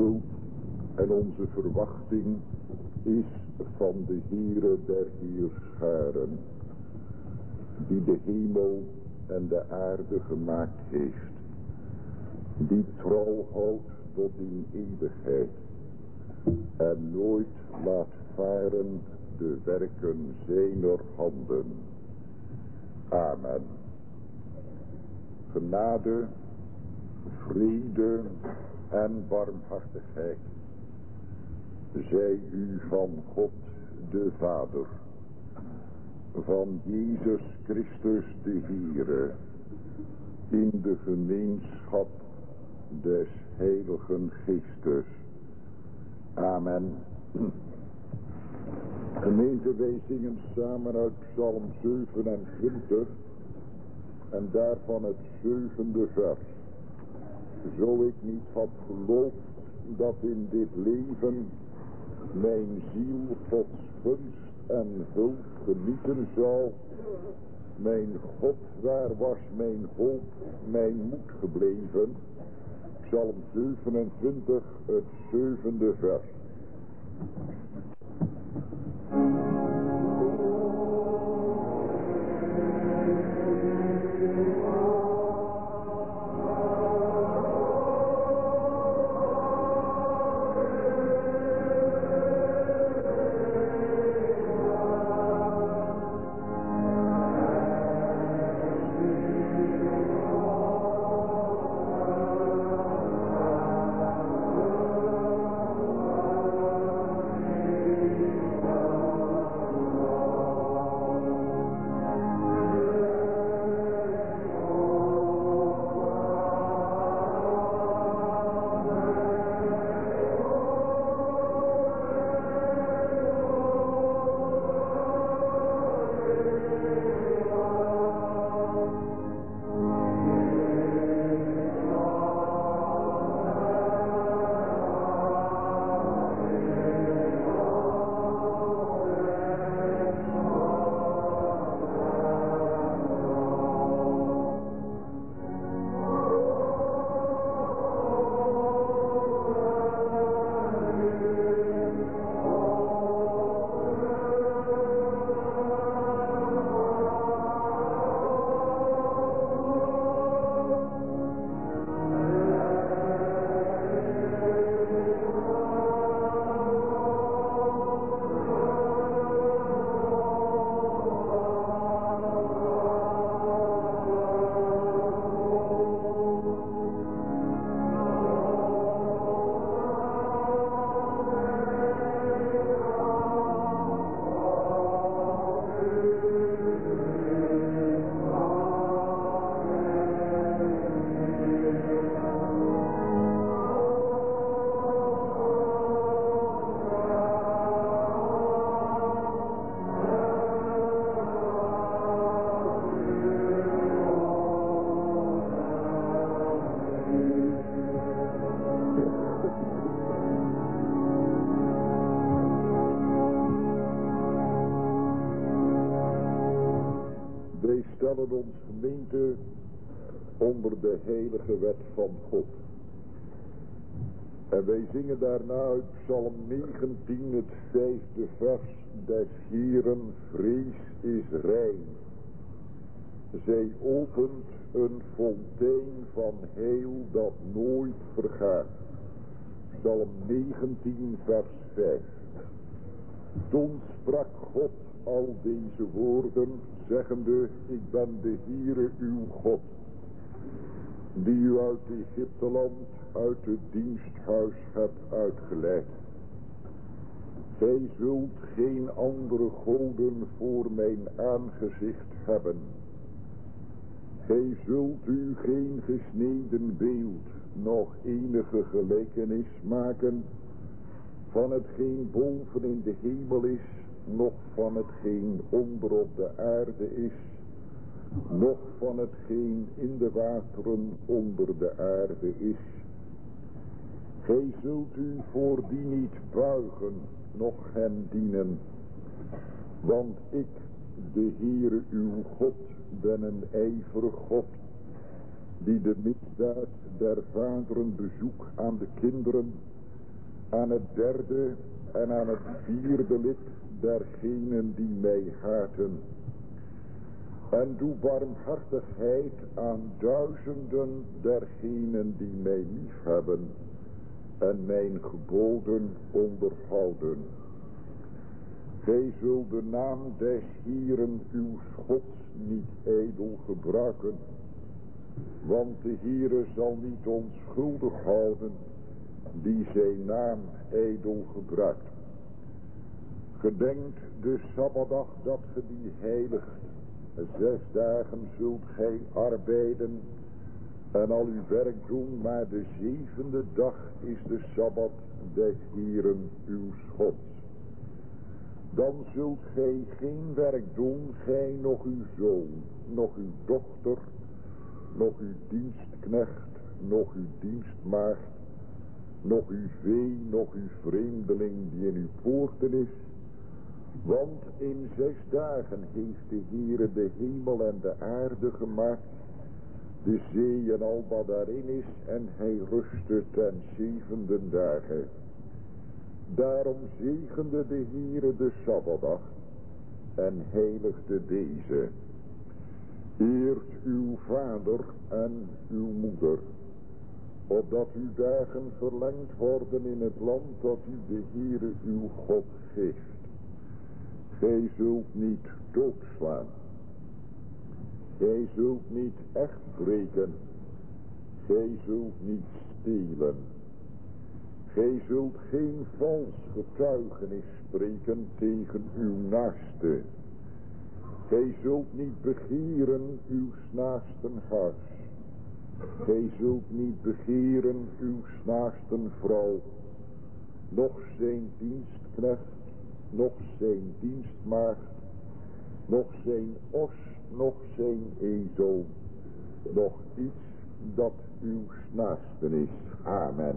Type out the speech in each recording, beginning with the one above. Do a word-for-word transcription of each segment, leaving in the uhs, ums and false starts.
hulp en onze verwachting is van de Heere der Heerscharen, die de hemel en de aarde gemaakt heeft, die trouw houdt tot in eeuwigheid en nooit laat varen de werken zijner handen. Amen. Genade, vrede en barmhartigheid zij u van God de Vader, van Jezus Christus de Heere, in de gemeenschap des Heiligen Geestes. Amen. Gemeente, wij zingen samen uit Psalm zevenentwintig en daarvan het zevende vers. Zo ik niet had geloofd dat in dit leven mijn ziel Gods gunst en hulp genieten zou, mijn God, waar was mijn hoop, mijn moed gebleven? Psalm zevenentwintig, het zevende vers. Stellen ons gemeente onder de heilige wet van God. En wij zingen daarna uit Psalm negentien het vijfde vers. Des Heeren vrees is rein. Zij opent een fontein van heil dat nooit vergaat. Psalm negentien vers vijf. Toen sprak God al deze woorden, zeggende, ik ben de Heere uw God, die u uit Egypteland, uit het diensthuis hebt uitgeleid. Gij zult geen andere goden voor mijn aangezicht hebben. Gij zult u geen gesneden beeld, nog enige gelijkenis maken van hetgeen boven in de hemel is, noch van hetgeen onder op de aarde is, noch van hetgeen in de wateren onder de aarde is. Gij zult u voor die niet buigen, noch hen dienen, want ik, de Heere uw God, ben een ijverig God, die de misdaad der vaderen bezoekt aan de kinderen aan het derde en aan het vierde lid dergenen die mij haten. En doe barmhartigheid aan duizenden dergenen die mij liefhebben en mijn geboden onderhouden. Gij zult de naam des Heeren uw Gods niet ijdel gebruiken, want de Heere zal niet onschuldig houden die zijn naam ijdel gebruikt. Gedenkt de Sabbatdag dat ge die heiligt. Zes dagen zult gij arbeiden en al uw werk doen, maar de zevende dag is de Sabbat des Heeren uw Gods. Dan zult gij geen werk doen, gij nog uw zoon, nog uw dochter, nog uw dienstknecht, nog uw dienstmaagd, nog uw vee, nog uw vreemdeling die in uw poorten is. Want in zes dagen heeft de Heere de hemel en de aarde gemaakt, de zee en al wat daarin is, en hij rustte ten zevende dagen. Daarom zegende de Heere de Sabbatdag en heiligde deze. Eert uw vader en uw moeder, opdat uw dagen verlengd worden in het land dat u de Heere uw God geeft. Gij zult niet doodslaan. Gij zult niet echt breken. Gij zult niet stelen. Gij zult geen vals getuigenis spreken tegen uw naaste. Gij zult niet begeren uw naasten huis. Gij zult niet begeren uw naasten vrouw, noch zijn dienstknecht, noch zijn dienstmaagd, noch zijn os, noch zijn ezel, noch iets dat uw naasten is. Amen.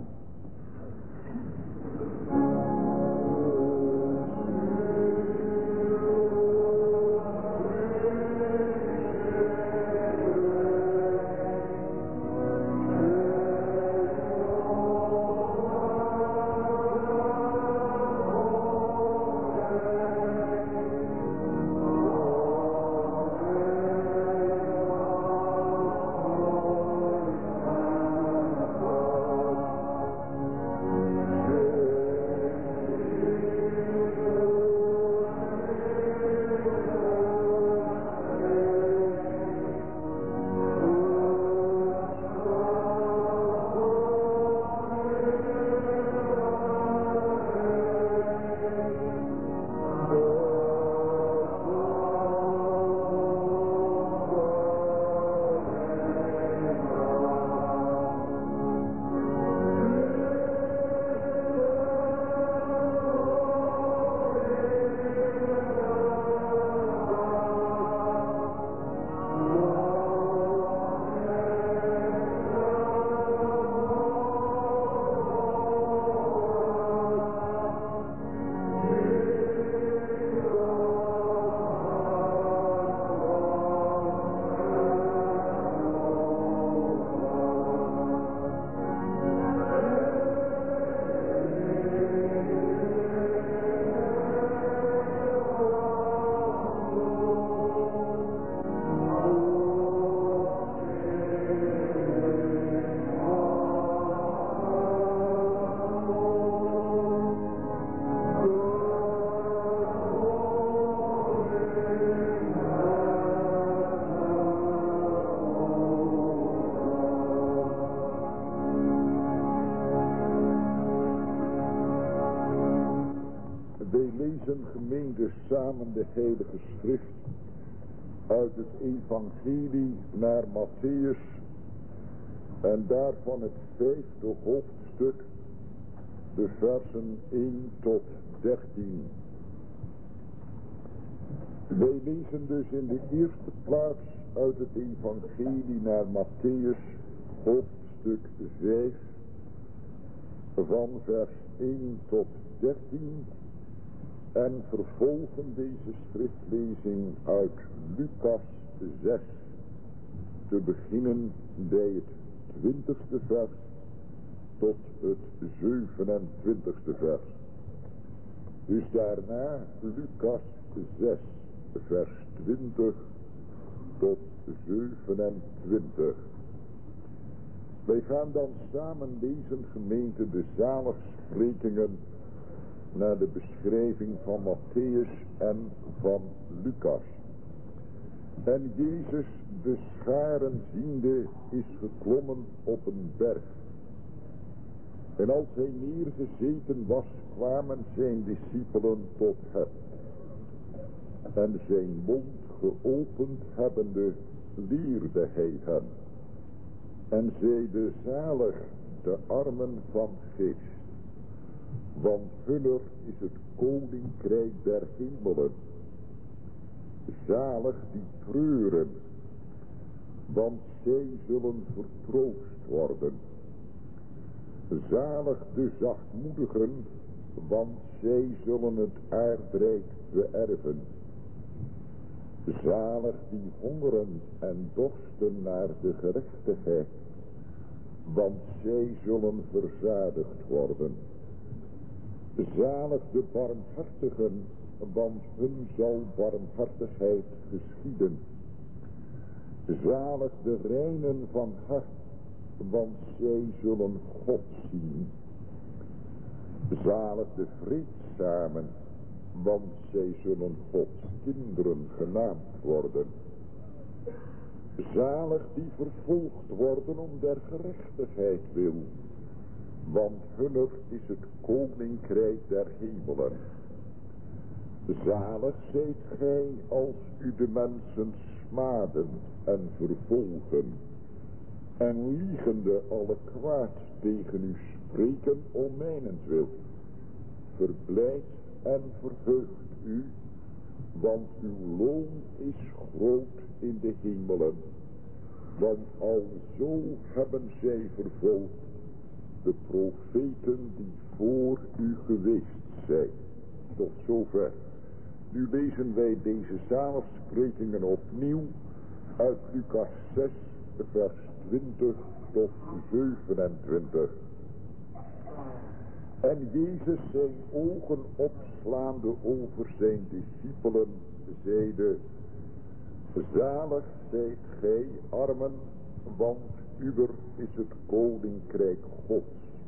Gemeente samen de Heilige Schrift uit het Evangelie naar Mattheüs en daarvan het vijfde hoofdstuk, de versen één tot dertien. Wij lezen dus in de eerste plaats uit het Evangelie naar Mattheüs, hoofdstuk vijf, van vers één tot dertien. En vervolgen deze schriftlezing uit Lucas zes, te beginnen bij het twintigste vers tot het zevenentwintigste vers. Dus daarna Lucas zes, vers twintig tot zevenentwintig. Wij gaan dan samen lezen, gemeente, de zaligsprekingen naar de beschrijving van Mattheüs en van Lucas. En Jezus, de scharen ziende, is geklommen op een berg. En als hij neergezeten was, kwamen zijn discipelen tot hem. En zijn mond geopend hebbende, leerde hij hen. En zeide, zalig de armen van geest, want hunner is het koninkrijk der hemelen. Zalig die treuren, want zij zullen vertroost worden. Zalig de zachtmoedigen, want zij zullen het aardrijk beërven. Zalig die hongeren en dorsten naar de gerechtigheid, want zij zullen verzadigd worden. Zalig de barmhartigen, want hun zal barmhartigheid geschieden. Zalig de reinen van hart, want zij zullen God zien. Zalig de vreedzamen, want zij zullen Gods kinderen genaamd worden. Zalig die vervolgd worden om der gerechtigheid wil, want hunner is het koninkrijk der hemelen. Zalig zijt gij als u de mensen smaden en vervolgen, en liegende alle kwaad tegen u spreken om mijnentwil. Verblijd en verheugt u, want uw loon is groot in de hemelen. Want alzo hebben zij vervolgd de profeten die voor u geweest zijn. Tot zover. Nu lezen wij deze zaligsprekingen opnieuw uit Lucas zes, vers twintig tot zevenentwintig. En Jezus zijn ogen opslaande over zijn discipelen zeide, zalig zijt gij armen, want uwer is het koninkrijk Gods.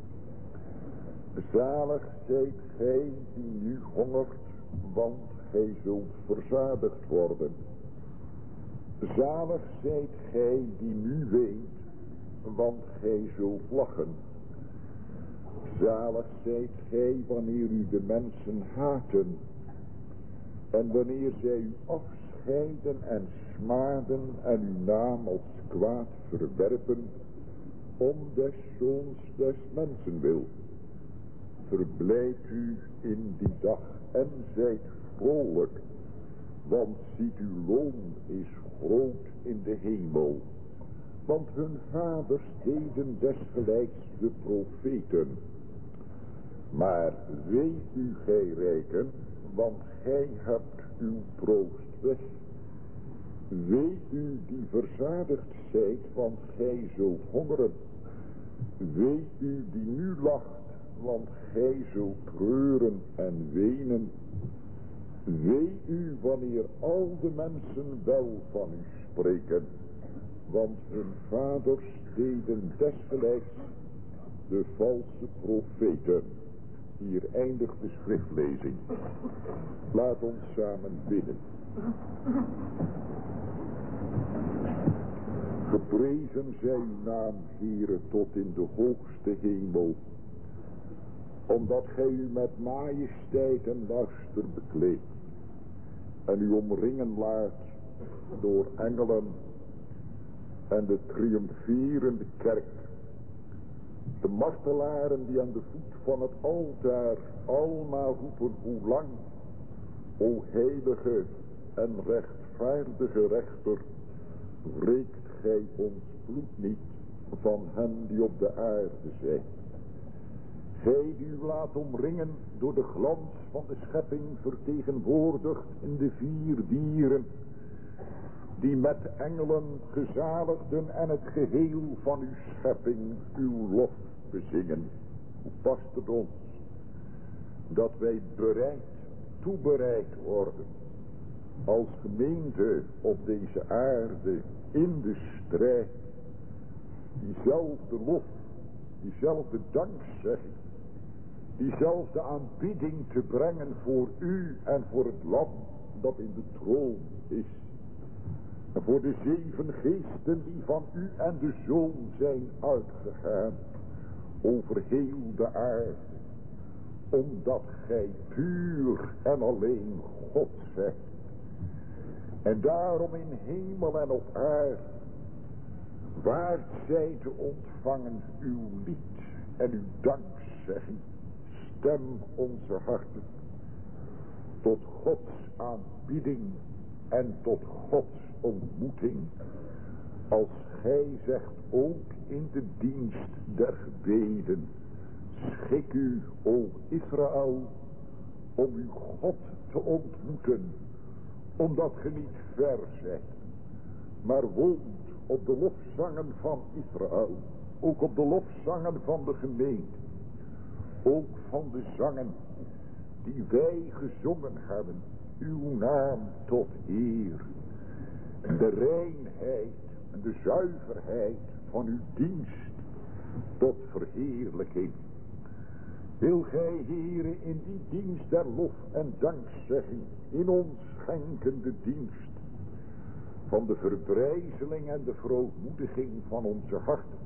Zalig zijt gij die nu hongert, want gij zult verzadigd worden. Zalig zijt gij die nu weent, want gij zult lachen. Zalig zijt gij wanneer u de mensen haten, en wanneer zij u afscheiden en smaden en uw naam als kwaad verwerpen, om des zoons des mensen wil. Verblijd u in die dag en zijt vrolijk, want ziet uw loon is groot in de hemel. Want hun vaders deden desgelijks de profeten. Maar wee u gij rijken, want gij hebt uw troost weg. Wee u die verzadigd zijt, want gij zult hongeren. Wee u die nu lacht, want gij zult treuren en wenen. Wee u wanneer al de mensen wel van u spreken, want hun vaders deden desgelijks de valse profeten. Hier eindigt de schriftlezing. Laat ons samen bidden. Geprezen zij uw naam, Heere, tot in de hoogste hemel, omdat gij u met majesteit en luister bekleedt en u omringen laat door engelen en de triomferende kerk, de martelaren die aan de voet van het altaar almaar roepen, hoe lang, o heilige en rechtvaardige rechter, wreekt gij ons bloed niet van hen die op de aarde zijn. Gij die u laat omringen door de glans van de schepping, vertegenwoordigd in de vier dieren, die met engelen gezaligden en het geheel van uw schepping uw lof bezingen. Hoe past het ons dat wij bereid, toebereid worden als gemeente op deze aarde in de strijd. Diezelfde lof, diezelfde dankzegging, diezelfde aanbidding te brengen voor u en voor het lam dat in de troon is. En voor de zeven geesten die van u en de Zoon zijn uitgegaan over heel de aarde. Omdat gij puur en alleen God zijt. En daarom in hemel en op aarde waard zij te ontvangen uw lied en uw dankzegging. Stem onze harten tot Gods aanbidding en tot Gods ontmoeting. Als gij zegt ook in de dienst der gebeden. Schik u, o Israël, om uw God te ontmoeten. Omdat ge niet ver zijt, maar woont op de lofzangen van Israël. Ook op de lofzangen van de gemeente. Ook van de zangen die wij gezongen hebben. Uw naam tot eer. En de reinheid en de zuiverheid van uw dienst tot verheerlijking. Wil gij, Heere, in die dienst der lof en dankzegging in ons schenken de dienst van de verbrijzeling en de verootmoediging van onze harten.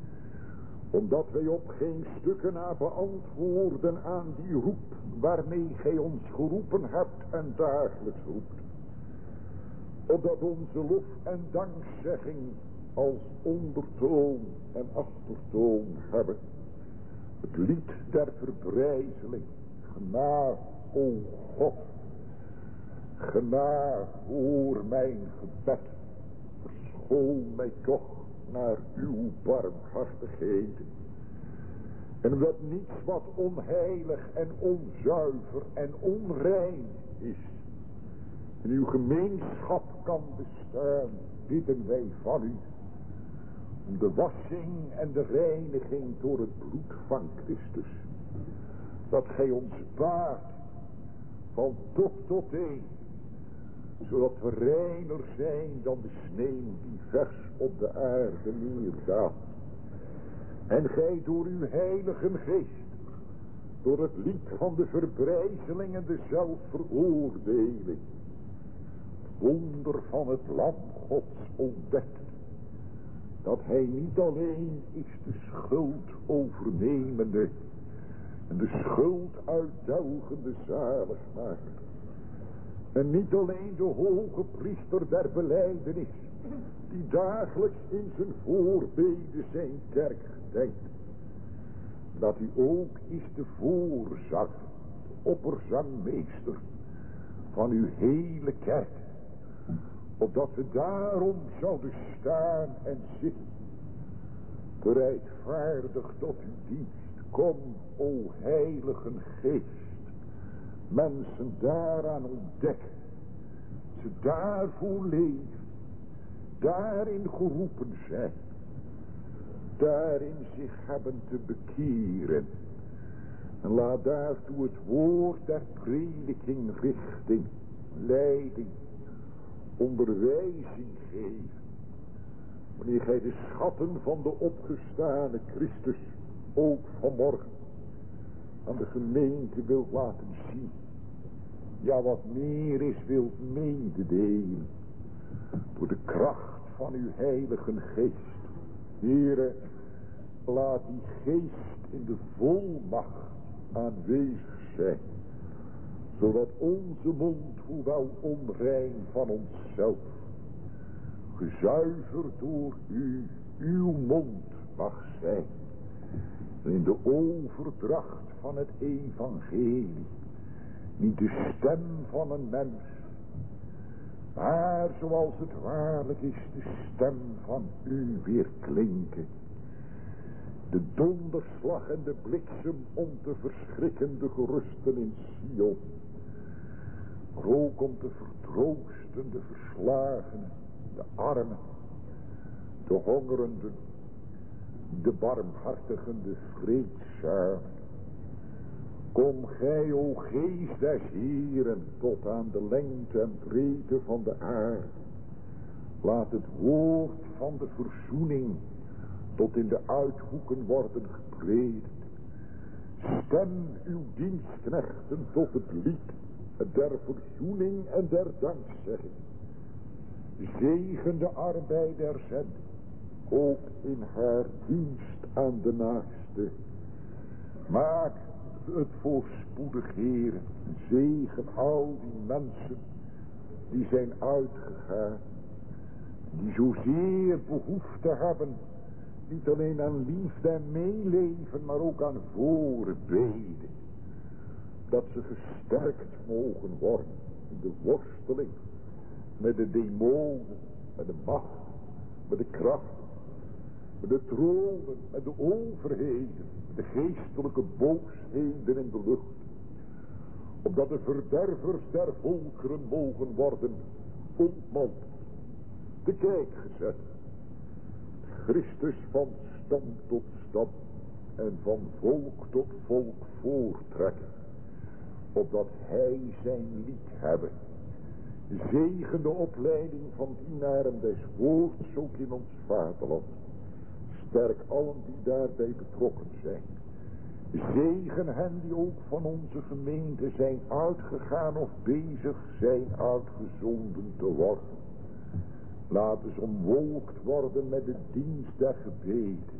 Omdat wij op geen stukken na beantwoorden aan die roep waarmee gij ons geroepen hebt en dagelijks roept. Opdat onze lof en dankzegging als ondertoon en achtertoon hebben. Het lied der verbrijzeling. Genaar, o God. Genaar, hoor mijn gebed. Verschoon mij toch naar uw barmhartigheden. En omdat niets wat onheilig en onzuiver en onrein is in uw gemeenschap kan bestaan, bidden wij van u om de wassing en de reiniging door het bloed van Christus. Dat gij ons baart van top tot teen, zodat we reiner zijn dan de sneeuw die vers op de aarde neerdaalt. En gij door uw heilige geest, door het lied van de verbrijzeling en de zelfveroordeling, wonder van het lam Gods ontdekt. Dat hij niet alleen is de schuld overnemende en de schuld uitdelgende zaligmaker. En niet alleen de hoge priester der belijdenis, die dagelijks in zijn voorbeden zijn kerk gedenkt. Dat hij ook is de voorzang, de opperzangmeester van uw hele kerk. Opdat we daarom zouden staan en zitten, bereidvaardig tot uw dienst. Kom, o heilige geest, mensen daaraan ontdekken, ze daarvoor leven, daarin geroepen zijn, daarin zich hebben te bekeren. En laat daartoe het woord der prediking richting, leiding, onderwijzing geven. Wanneer gij de schatten van de opgestane Christus ook vanmorgen aan de gemeente wilt laten zien. Ja, wat meer is, wilt mededelen. Door de kracht van uw heilige geest. Heere, laat die geest in de volmacht aanwezig zijn. Zodat onze mond, hoewel onrein van onszelf, gezuiverd door u, uw mond mag zijn. En in de overdracht van het evangelie, niet de stem van een mens, maar zoals het waarlijk is, de stem van u weer klinken. De donderslag en de bliksem om te verschrikken de gerusten in Sion. Maar ook om te vertroosten de verslagenen, de armen, de hongerenden, de barmhartigen, de vreedzamen. Kom gij, o geest des Heeren, tot aan de lengte en breedte van de aarde. Laat het woord van de verzoening tot in de uithoeken worden gepredikt. Stem uw dienstknechten tot het lied der verzoening en der dankzegging. Zegen de arbeiders en ook in haar dienst aan de naaste. Maak het voorspoedig, Heere. Zegen al die mensen die zijn uitgegaan. Die zozeer behoefte hebben. Niet alleen aan liefde en meeleven, maar ook aan voorbeden. Dat ze gesterkt mogen worden in de worsteling met de demonen, met de macht, met de kracht, met de tronen, met de overheden, met de geestelijke boosheden in de lucht. Opdat de verdervers der volkeren mogen worden ontmanteld, te kijk gezet. Christus van stam tot stam en van volk tot volk voortrekken, opdat hij zijn lied hebben. Zegen de opleiding van dienaren des woords ook in ons vaderland. Sterk allen die daarbij betrokken zijn. Zegen hen die ook van onze gemeente zijn uitgegaan of bezig zijn uitgezonden te worden. Laten ze omwolkt worden met de dienst der gebeden.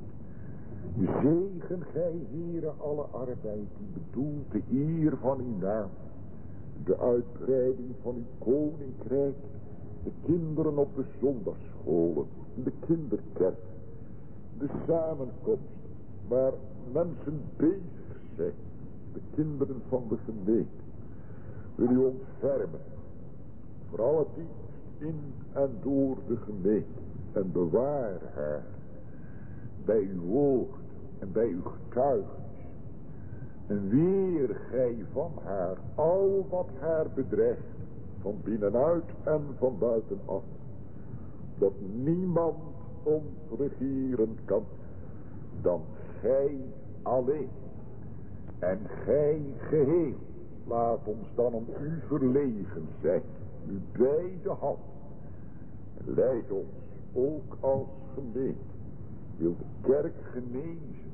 Zegen gij, Heere, alle arbeid die bedoelt de eer van uw naam. De uitbreiding van uw koninkrijk. De kinderen op de zondagscholen. De kinderkerk. De samenkomst waar mensen bezig zijn. De kinderen van de gemeente. Wil u ontfermen. Voor alle dienst in en door de gemeente. En bewaar haar. Bij uw woord en bij uw getuigenis. En weer gij van haar al wat haar bedreigt. Van binnenuit en van buitenaf. Dat niemand ons regeren kan. Dan gij alleen. En gij geheel. Laat ons dan om u verlegen zijn. Uw beide hand. Leid ons ook als gemeente. Wil de kerk genezen.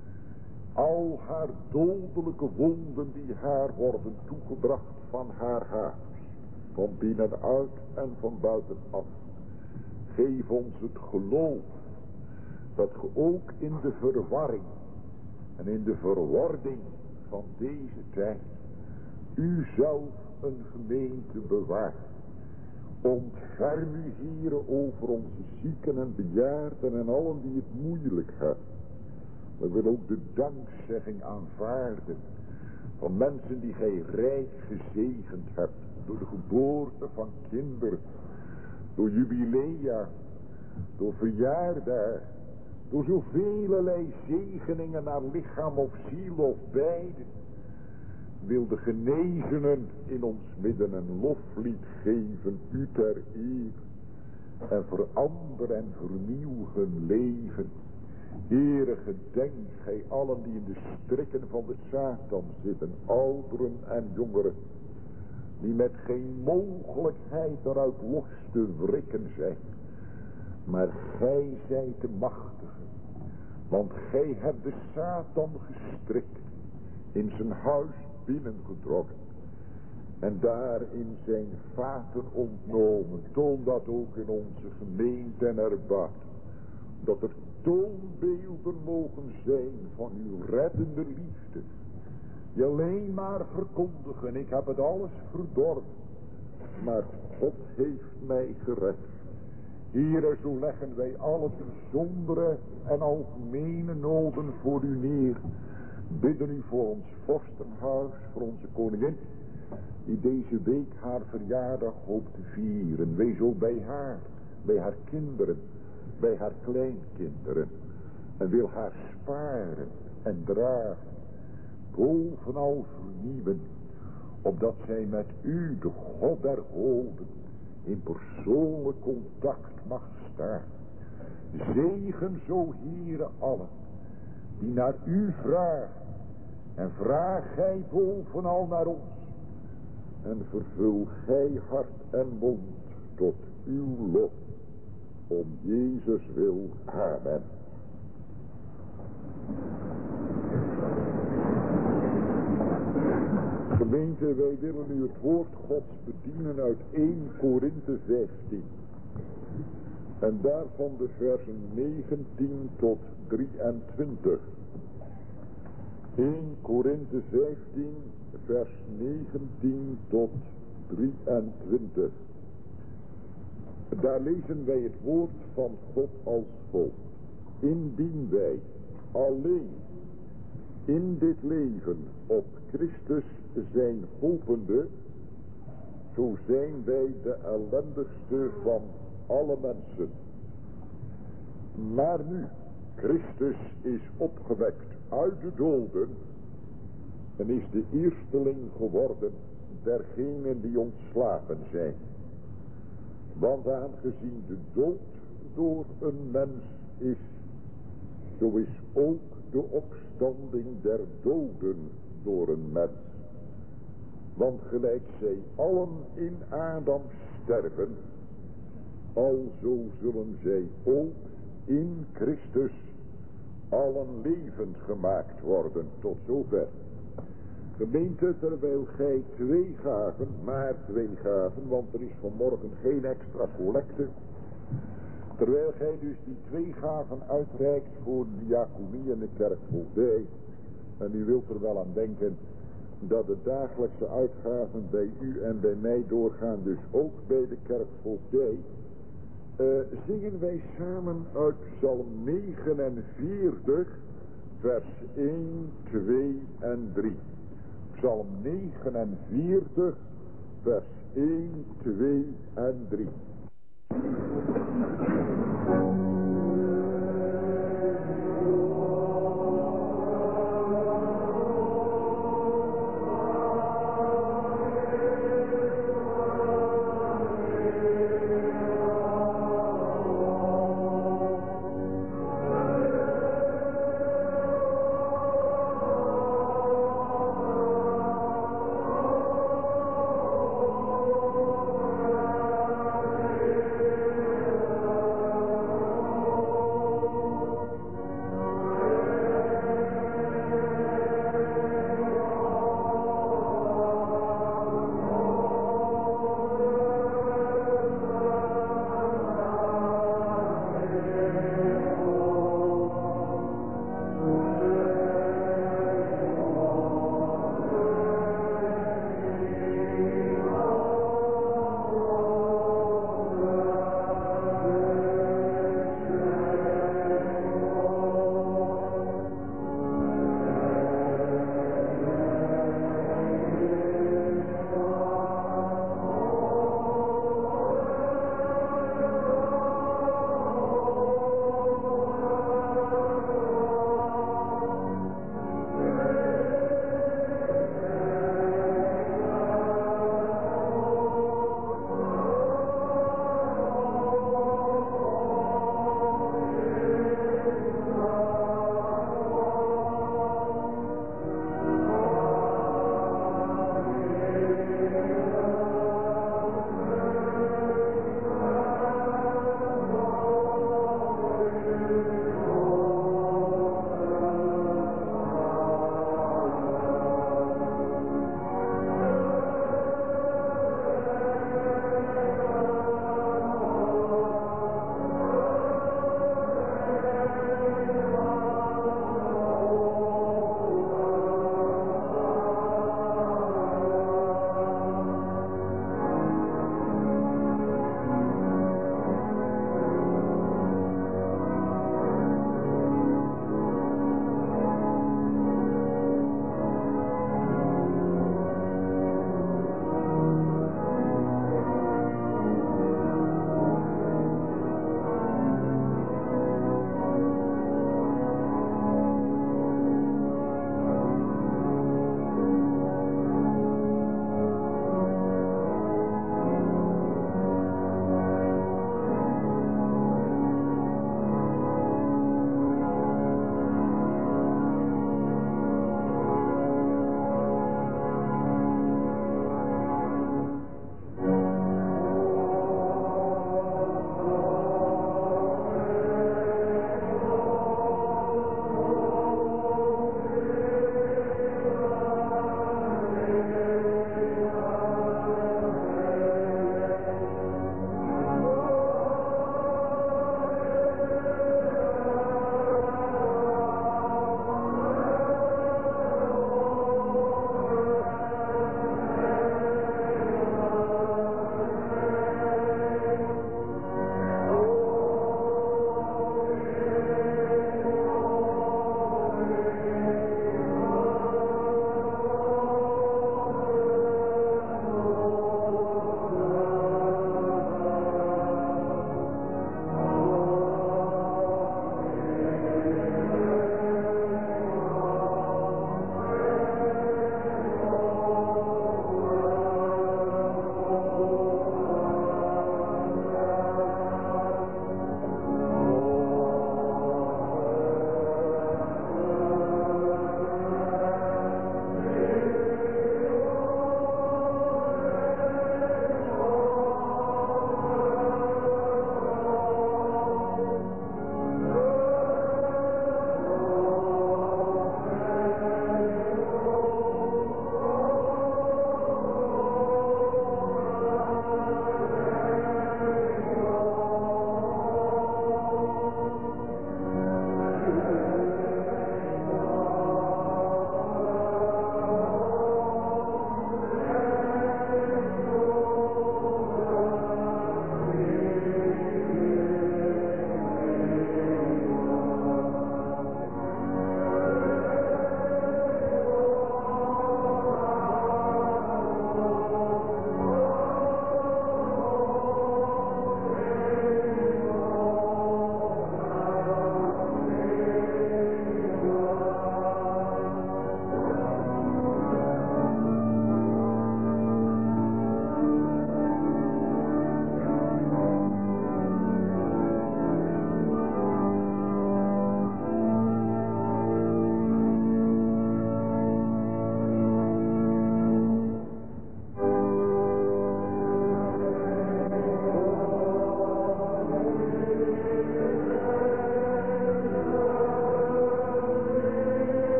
Al haar dodelijke wonden die haar worden toegebracht van haar huis. Van binnenuit en van buitenaf. Geef ons het geloof. Dat ge ook in de verwarring. En in de verwording van deze tijd. U zelf een gemeente bewaart. Ontferm u, Heere, over onze zieken en bejaarden en allen die het moeilijk hebben. We willen ook de dankzegging aanvaarden van mensen die gij rijk gezegend hebt. Door de geboorte van kinderen, door jubilea, door verjaardagen, door zoveel zegeningen naar lichaam of ziel of beide. Wil de genezenen in ons midden een loflied geven, u ter eer. En verander en vernieuw hun leven. Heere, gedenk gij allen die in de strikken van de Satan zitten, ouderen en jongeren. Die met geen mogelijkheid eruit los te wrikken zijn. Maar gij zijt de machtige. Want gij hebt de Satan gestrikt. In zijn huis binnengedrongen. En daarin zijn vaten ontnomen. Toon dat ook in onze gemeente en erbuiten. Dat er toonbeelden mogen zijn van uw reddende liefde. Die alleen maar verkondigen. Ik heb het alles verdorven. Maar God heeft mij gered. Here, zo leggen wij alle bijzondere en algemene noden voor u neer. Bidden u voor ons vorstenhuis, voor onze koningin, die deze week haar verjaardag hoopt te vieren. Wees ook bij haar, bij haar kinderen, bij haar kleinkinderen. En wil haar sparen en dragen, bovenal vernieuwen, opdat zij met u, de God der goden, in persoonlijk contact mag staan. Zegen zo, Heere, allen die naar u vragen. En vraag gij bovenal naar ons. En vervul gij hart en mond tot uw lof. Om Jezus wil. Amen. Gemeente, wij willen u het woord Gods bedienen uit eerste Korinthe vijftien. En daarvan de versen negentien tot drieëntwintig. eerste Korinthe vijftien, vers negentien tot drieëntwintig. Daar lezen wij het woord van God als volgt. Indien wij alleen in dit leven op Christus zijn hopende, zo zijn wij de ellendigste van alle mensen. Maar nu Christus is opgewekt uit de doden en is de eersteling geworden dergenen die ontslapen zijn. Want aangezien de dood door een mens is, zo is ook de opstanding der doden door een mens. Want gelijk zij allen in Adam sterven, alzo zullen zij ook in Christus allen levend gemaakt worden. Tot zover. Gemeente, terwijl gij twee gaven, maar twee gaven, want er is vanmorgen geen extra collecte. Terwijl gij dus die twee gaven uitreikt voor de diaconie en de kerkvoogdij. En u wilt er wel aan denken dat de dagelijkse uitgaven bij u en bij mij doorgaan, dus ook bij de kerkvoogdij. Uh, zingen wij samen uit Psalm negenenveertig, vers één, twee en drie. Psalm negenenveertig, vers één, twee en drie.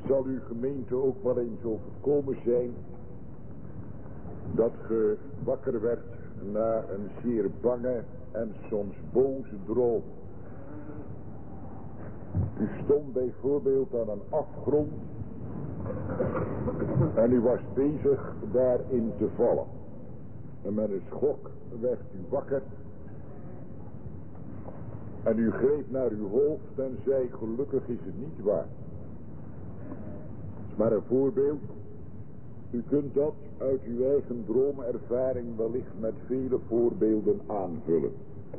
zal uw gemeente ook wel eens overkomen zijn dat ge wakker werd na een zeer bange en soms boze droom. U stond bijvoorbeeld aan een afgrond en u was bezig daarin te vallen. En met een schok werd u wakker en u greep naar uw hoofd en zei: gelukkig is het niet waar. Het is maar een voorbeeld. U kunt dat uit uw eigen droomervaring wellicht met vele voorbeelden aanvullen.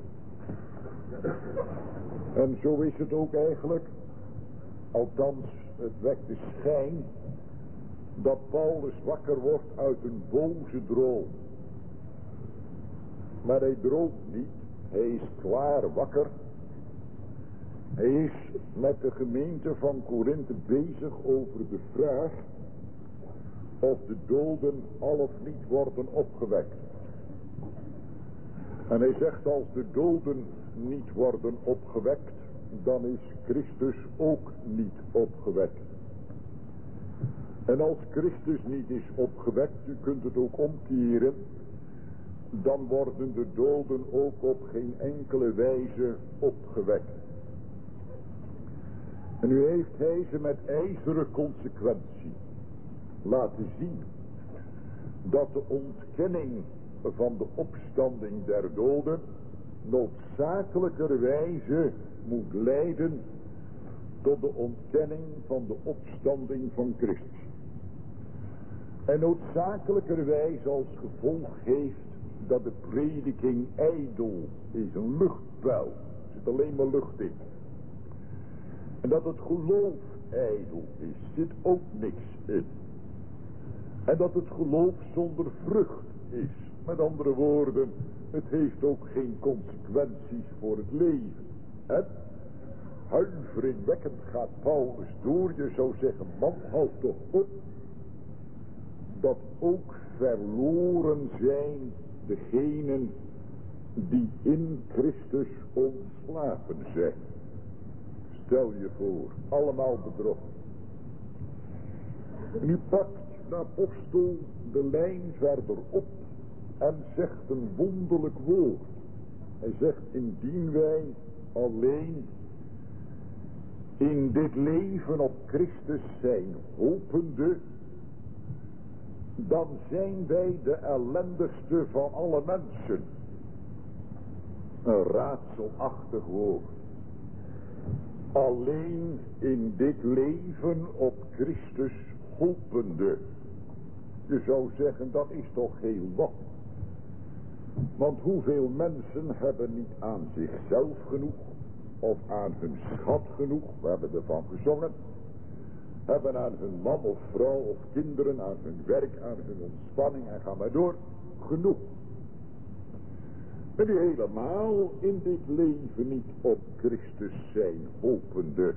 En zo is het ook eigenlijk, althans het wekt de schijn, dat Paulus wakker wordt uit een boze droom. Maar hij droomt niet, hij is klaar wakker. Hij is met de gemeente van Korinthe bezig over de vraag of de doden al of niet worden opgewekt. En hij zegt, als de doden niet worden opgewekt, dan is Christus ook niet opgewekt. En als Christus niet is opgewekt, u kunt het ook omkeren, dan worden de doden ook op geen enkele wijze opgewekt. En nu heeft hij ze met ijzeren consequentie laten zien dat de ontkenning van de opstanding der doden noodzakelijkerwijze moet leiden tot de ontkenning van de opstanding van Christus. En noodzakelijkerwijze als gevolg heeft dat de prediking ijdel is, een luchtbuil. Er zit alleen maar lucht in. En dat het geloof ijdel is, zit ook niks in. En dat het geloof zonder vrucht is. Met andere woorden, het heeft ook geen consequenties voor het leven. En huiveringwekkend gaat Paulus door. Je zou zeggen, man, houd toch op. Dat ook verloren zijn degenen die in Christus ontslapen zijn. Stel je voor, allemaal bedrog. Nu pakt de apostel de lijn verder op en zegt een wonderlijk woord. Hij zegt, indien wij alleen in dit leven op Christus zijn hopende, dan zijn wij de ellendigste van alle mensen. Een raadselachtig woord. Alleen in dit leven op Christus hopende. Je zou zeggen, dat is toch heel wat. Want hoeveel mensen hebben niet aan zichzelf genoeg, of aan hun schat genoeg, we hebben ervan gezongen, hebben aan hun man of vrouw of kinderen, aan hun werk, aan hun ontspanning en ga maar door, genoeg. En die helemaal in dit leven niet op Christus zijn hopende.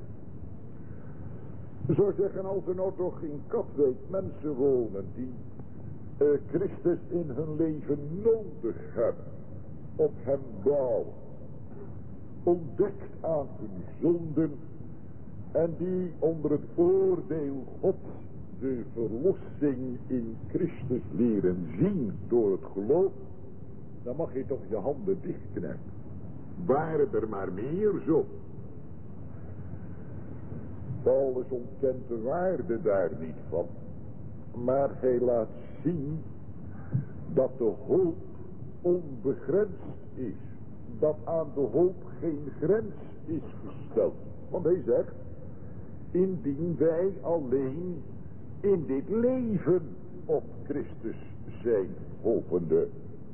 Je zou zeggen, als er nou toch in Katwijk mensen wonen die uh, Christus in hun leven nodig hebben, op hem bouwen, ontdekt aan hun zonden en die onder het oordeel Gods de verlossing in Christus leren zien door het geloof, dan mag je toch je handen dichtknijpen. Waren er maar meer zo. Paulus ontkent de waarde daar niet van. Maar hij laat zien dat de hoop onbegrensd is. Dat aan de hoop geen grens is gesteld. Want hij zegt, indien wij alleen in dit leven op Christus zijn hopende.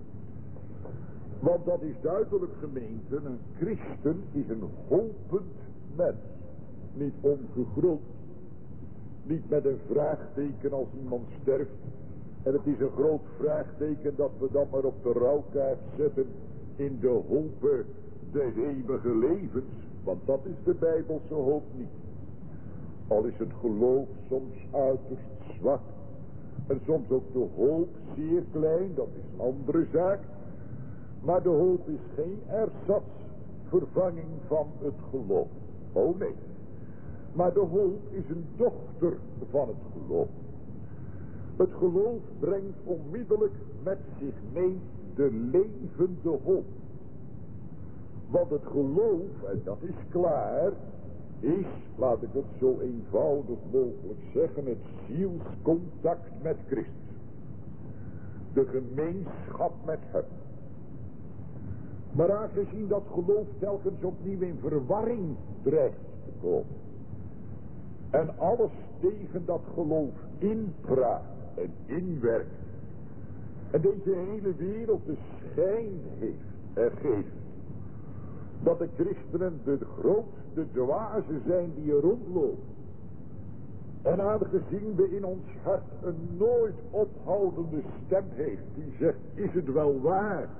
Want dat is duidelijk, gemeente, een christen is een hopend mens. Niet ongegrond. Niet met een vraagteken als iemand sterft. En het is een groot vraagteken dat we dan maar op de rouwkaart zetten in de hoop des eeuwige levens. Want dat is de Bijbelse hoop niet. Al is het geloof soms uiterst zwak. En soms ook de hoop zeer klein, dat is een andere zaak. Maar de hoop is geen ersatz, vervanging van het geloof. Oh nee. Maar de hoop is een dochter van het geloof. Het geloof brengt onmiddellijk met zich mee de levende hoop. Want het geloof, en dat is klaar, is, laat ik het zo eenvoudig mogelijk zeggen, het zielscontact met Christus. De gemeenschap met hem. Maar aangezien dat geloof telkens opnieuw in verwarring dreigt te komen. En alles tegen dat geloof inpraat en inwerkt. En deze hele wereld de schijn heeft en geeft. Dat de christenen de grootste dwazen zijn die er rondlopen. En aangezien we in ons hart een nooit ophoudende stem heeft die zegt, is het wel waar?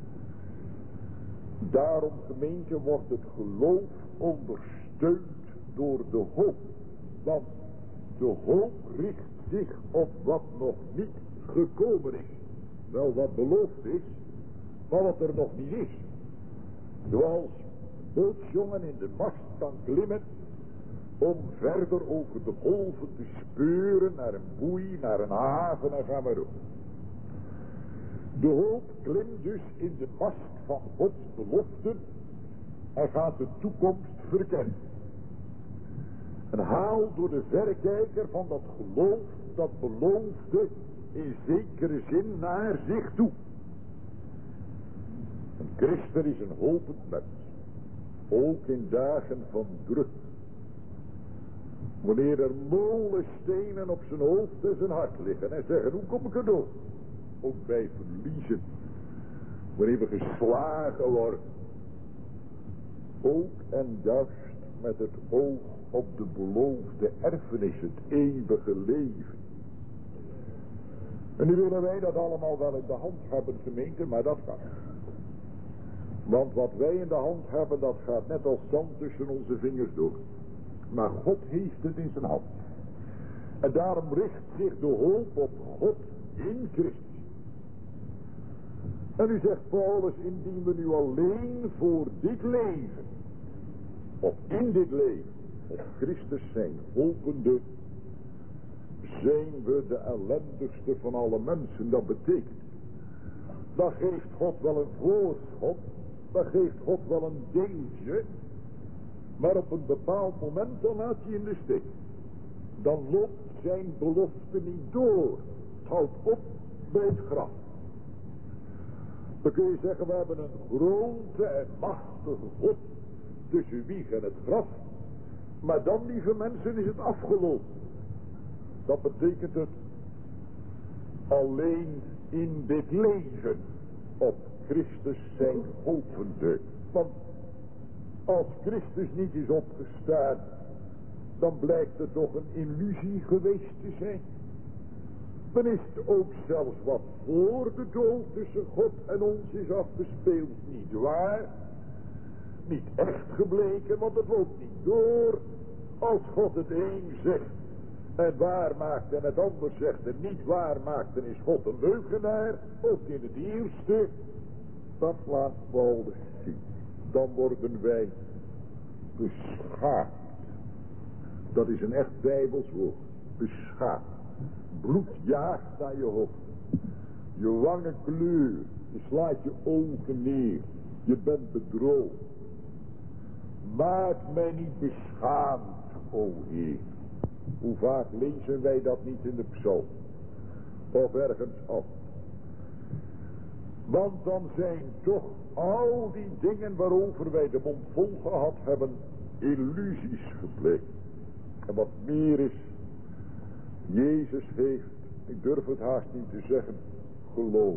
Daarom, gemeente, wordt het geloof ondersteund door de hoop. Want de hoop richt zich op wat nog niet gekomen is. Wel wat beloofd is, maar wat er nog niet is. Zoals een bootsjongen in de mast kan klimmen om verder over de golven te speuren naar een boei, naar een haven en ga maar op. De hoop klimt dus in de mast van Gods beloften en gaat de toekomst verkennen. En haalt door de verrekijker van dat geloof, dat beloofde in zekere zin naar zich toe. Een christen is een hopend mens, ook in dagen van druk. Wanneer er molenstenen op zijn hoofd en zijn hart liggen en zeggen, hoe kom ik er door? Ook bij verliezen, wanneer we geslagen worden. Ook en juist met het oog op de beloofde erfenis, het eeuwige leven. En nu willen wij dat allemaal wel in de hand hebben, gemeente, maar dat kan. Want wat wij in de hand hebben, dat gaat net als zand tussen onze vingers door. Maar God heeft het in zijn hand. En daarom richt zich de hoop op God in Christus. En nu zegt Paulus, indien we nu alleen voor dit leven, of in dit leven, op Christus zijn hopende, zijn we de ellendigste van alle mensen. Dat betekent, dan geeft God wel een voorschot, dan geeft God wel een deeltje, maar op een bepaald moment dan laat hij in de steek. Dan loopt zijn belofte niet door. Het houdt op bij het graf. Dan kun je zeggen, we hebben een grote en machtige God tussen wieg en het graf. Maar dan, lieve mensen, is het afgelopen. Dat betekent het alleen in dit leven op Christus zijn hopende. Want als Christus niet is opgestaan, dan blijkt het toch een illusie geweest te zijn. Dan is het ook zelfs wat voor de dood tussen God en ons is afgespeeld niet waar. Niet echt gebleken, want het loopt niet door. Als God het een zegt en waar maakt en het ander zegt en niet waar maakt, dan is God een leugenaar. Ook in het eerste, dat laat Paulus zien. Dan worden wij beschaamd. Dat is een echt Bijbels woord. Beschaamd. Bloed jaagt aan je hoofd. Je wangen kleur. Je slaat je ogen neer. Je bent bedroogd. Maak mij niet beschaamd, o Heer. Hoe vaak lezen wij dat niet in de psalm? Of ergens af. Want dan zijn toch al die dingen waarover wij de mond vol gehad hebben, illusies gebleken. En wat meer is, Jezus heeft, ik durf het haast niet te zeggen, geloof.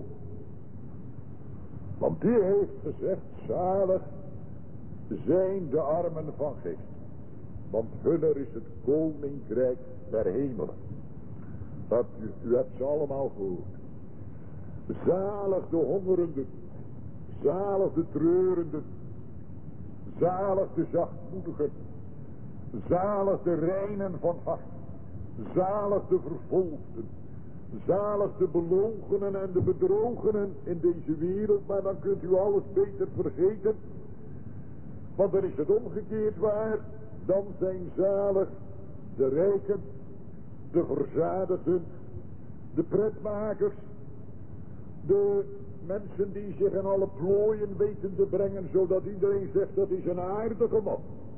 Want die heeft gezegd, zalig zijn de armen van geest. Want hunner is het koninkrijk der hemelen. Dat u, u hebt ze allemaal gehoord. Zalig de hongerenden. Zalig de treurenden. Zalig de zachtmoedigen. Zalig de reinen van hart. Zalig de vervolgden. Zalig de belogenen en de bedrogenen in deze wereld. Maar dan kunt u alles beter vergeten. Want dan is het omgekeerd waar. Dan zijn zalig de rijken, de verzadigden, de pretmakers, de mensen die zich in alle plooien weten te brengen, zodat iedereen zegt dat is een aardige man.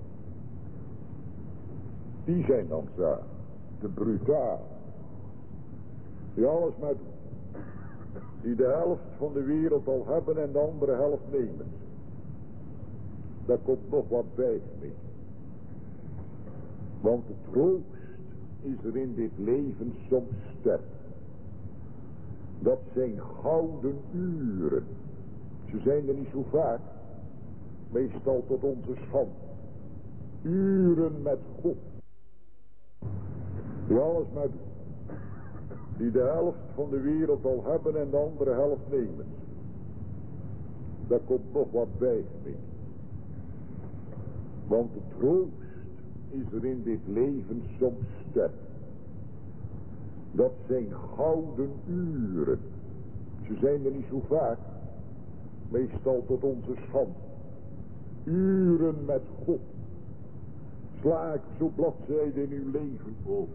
Die zijn dan zalig, de brutaal, die alles maar doen, die de helft van de wereld al hebben en de andere helft nemen. Daar komt nog wat bij mee. Want de troost is er in dit leven soms sterk. Dat zijn gouden uren. Ze zijn er niet zo vaak. Meestal tot onze schande. Uren met God. Die alles maar doen. Die de helft van de wereld al hebben en de andere helft nemen. Daar komt nog wat bij mee. Want de troost is er in dit leven soms sterk. Dat zijn gouden uren. Ze zijn er niet zo vaak. Meestal tot onze schande. Uren met God. Sla ik zo bladzijden in uw leven op.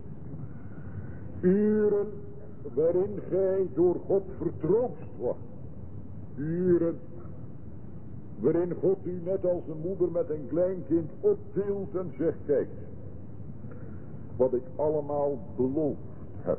Uren waarin gij door God vertroost wordt. Uren waarin God u net als een moeder met een kleinkind optilt en zegt, kijk, wat ik allemaal beloofd heb.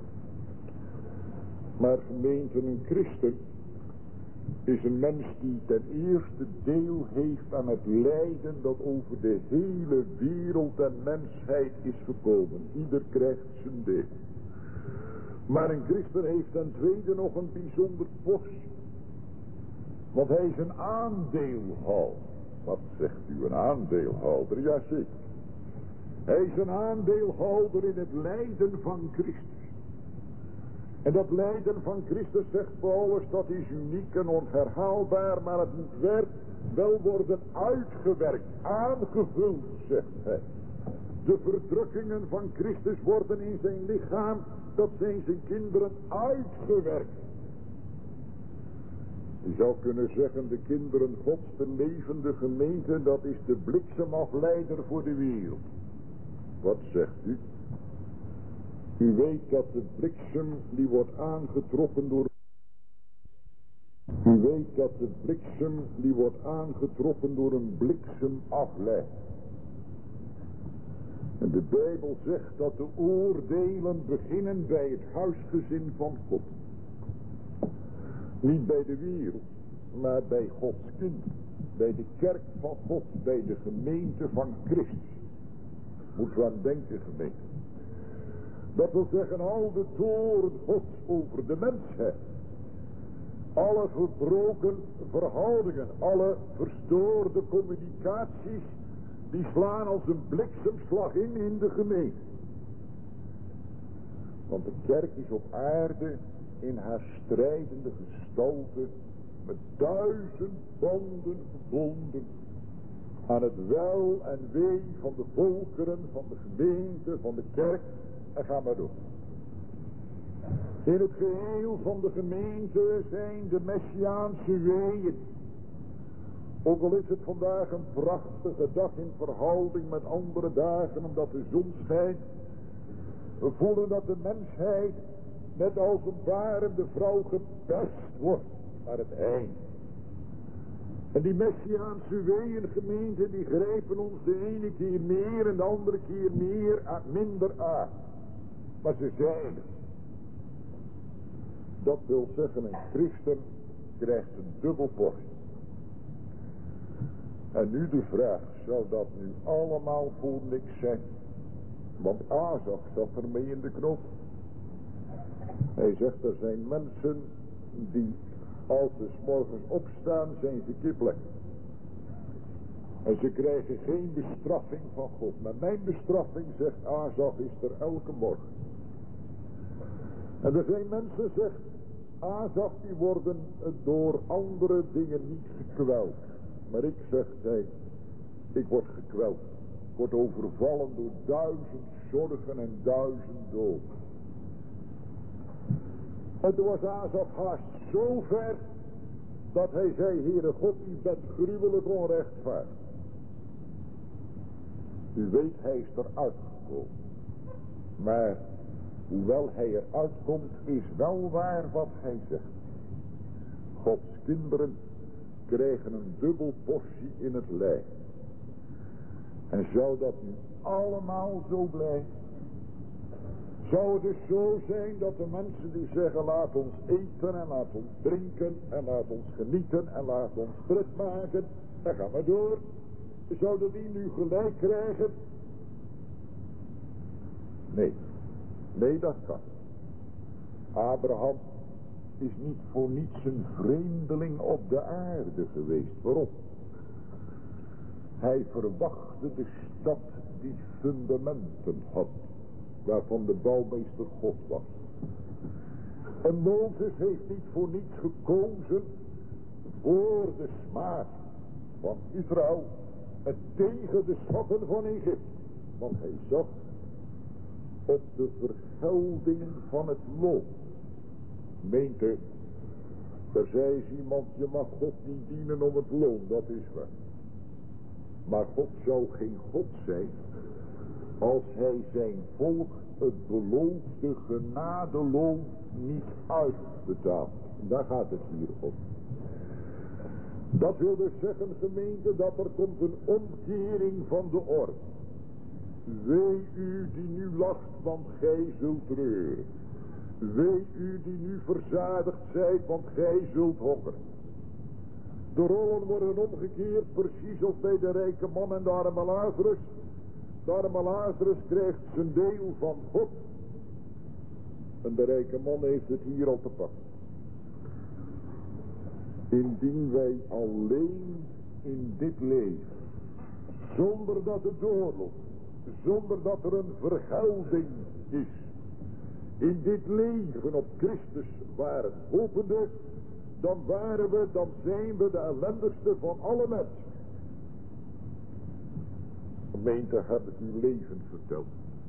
Maar gemeente, een christen is een mens die ten eerste deel heeft aan het lijden dat over de hele wereld en mensheid is gekomen. Ieder krijgt zijn deel. Maar een christen heeft ten tweede nog een bijzonder post. Want hij is een aandeelhouder. Wat zegt u, een aandeelhouder? Jazeker. Hij is een aandeelhouder in het lijden van Christus. En dat lijden van Christus, zegt Paulus, dat is uniek en onherhaalbaar, maar het moet werk wel worden uitgewerkt, aangevuld, zegt hij. De verdrukkingen van Christus worden in zijn lichaam, dat zijn zijn kinderen, uitgewerkt. Je zou kunnen zeggen, de kinderen Gods, de levende gemeente, dat is de bliksemafleider voor de wereld. Wat zegt u? U weet dat de bliksem die wordt aangetrokken door... U weet dat de bliksem die wordt aangetrokken door een bliksemafleider. En de Bijbel zegt dat de oordelen beginnen bij het huisgezin van God. Niet bij de wereld, maar bij Gods kind. Bij de kerk van God, bij de gemeente van Christus. Moeten we aan denken, gemeente. Dat wil zeggen, al de toorn Gods over de mensheid. Alle verbroken verhoudingen, alle verstoorde communicaties, die slaan als een bliksemslag in in de gemeente. Want de kerk is op aarde in haar strijdende gestalte met duizend banden verbonden aan het wel en wee van de volkeren, van de gemeente, van de kerk. En ga maar door. In het geheel van de gemeente zijn de Messiaanse weeën. Ook al is het vandaag een prachtige dag in verhouding met andere dagen, omdat de zon schijnt. We voelen dat de mensheid net als een barende vrouw gepest wordt naar het eind. En die Messiaanse weeën, gemeente, die grijpen ons de ene keer meer en de andere keer meer minder aan. Maar ze zijn er. Dat wil zeggen, een christen krijgt een dubbel portie. En nu de vraag, zou dat nu allemaal voor niks zijn? Want Asaf zat ermee in de knop. Hij zegt, er zijn mensen die als ze 's morgens opstaan, zijn ze kippelijk. En ze krijgen geen bestraffing van God. Maar mijn bestraffing, zegt Asaf, is er elke morgen. En er zijn mensen, zegt Asaf, die worden door andere dingen niet gekweld. Maar ik, zegt hij, ik word gekweld. Ik word overvallen door duizend zorgen en duizend doden. En toen was Asaf haast zo ver dat hij zei, Heere God, u bent gruwelijk onrechtvaardig. U weet, hij is eruit gekomen. Maar hoewel hij eruit komt, is wel waar wat hij zegt. Gods kinderen krijgen een dubbel portie in het lijf. En zou dat nu allemaal zo blijven? Zou het dus zo zijn dat de mensen die zeggen, laat ons eten en laat ons drinken en laat ons genieten en laat ons pret maken, dan gaan we door. Zouden die nu gelijk krijgen? Nee, nee, dat kan. Abraham is niet voor niets een vreemdeling op de aarde geweest. Waarom? Hij verwachtte de stad die fundamenten had, waarvan de bouwmeester God was. En Mozes heeft niet voor niets gekozen voor de smaad van Israël en tegen de schatten van Egypte. Want hij zag op de vergelding van het loon. Meent u, er zei eens iemand, je mag God niet dienen om het loon, dat is waar. Maar God zou geen God zijn als hij zijn volk het beloofde genadeloon niet uitbetaalt. Daar gaat het hier om. Dat wil dus zeggen, gemeente, dat er komt een omkering van de orde. Wee u die nu lacht, want gij zult treuren. Wee u die nu verzadigd zijt, want gij zult hongeren. De rollen worden omgekeerd, precies als bij de rijke man en de arme Lazarus. De arme Lazarus krijgt zijn deel van God. En de rijke man heeft het hier al te pakken. Indien wij alleen in dit leven, zonder dat het doorloopt, zonder dat er een vergelding is, in dit leven op Christus waren hopende, dan waren we, dan zijn we de ellendigste van alle mensen. Gemeente, heb ik uw leven verteld.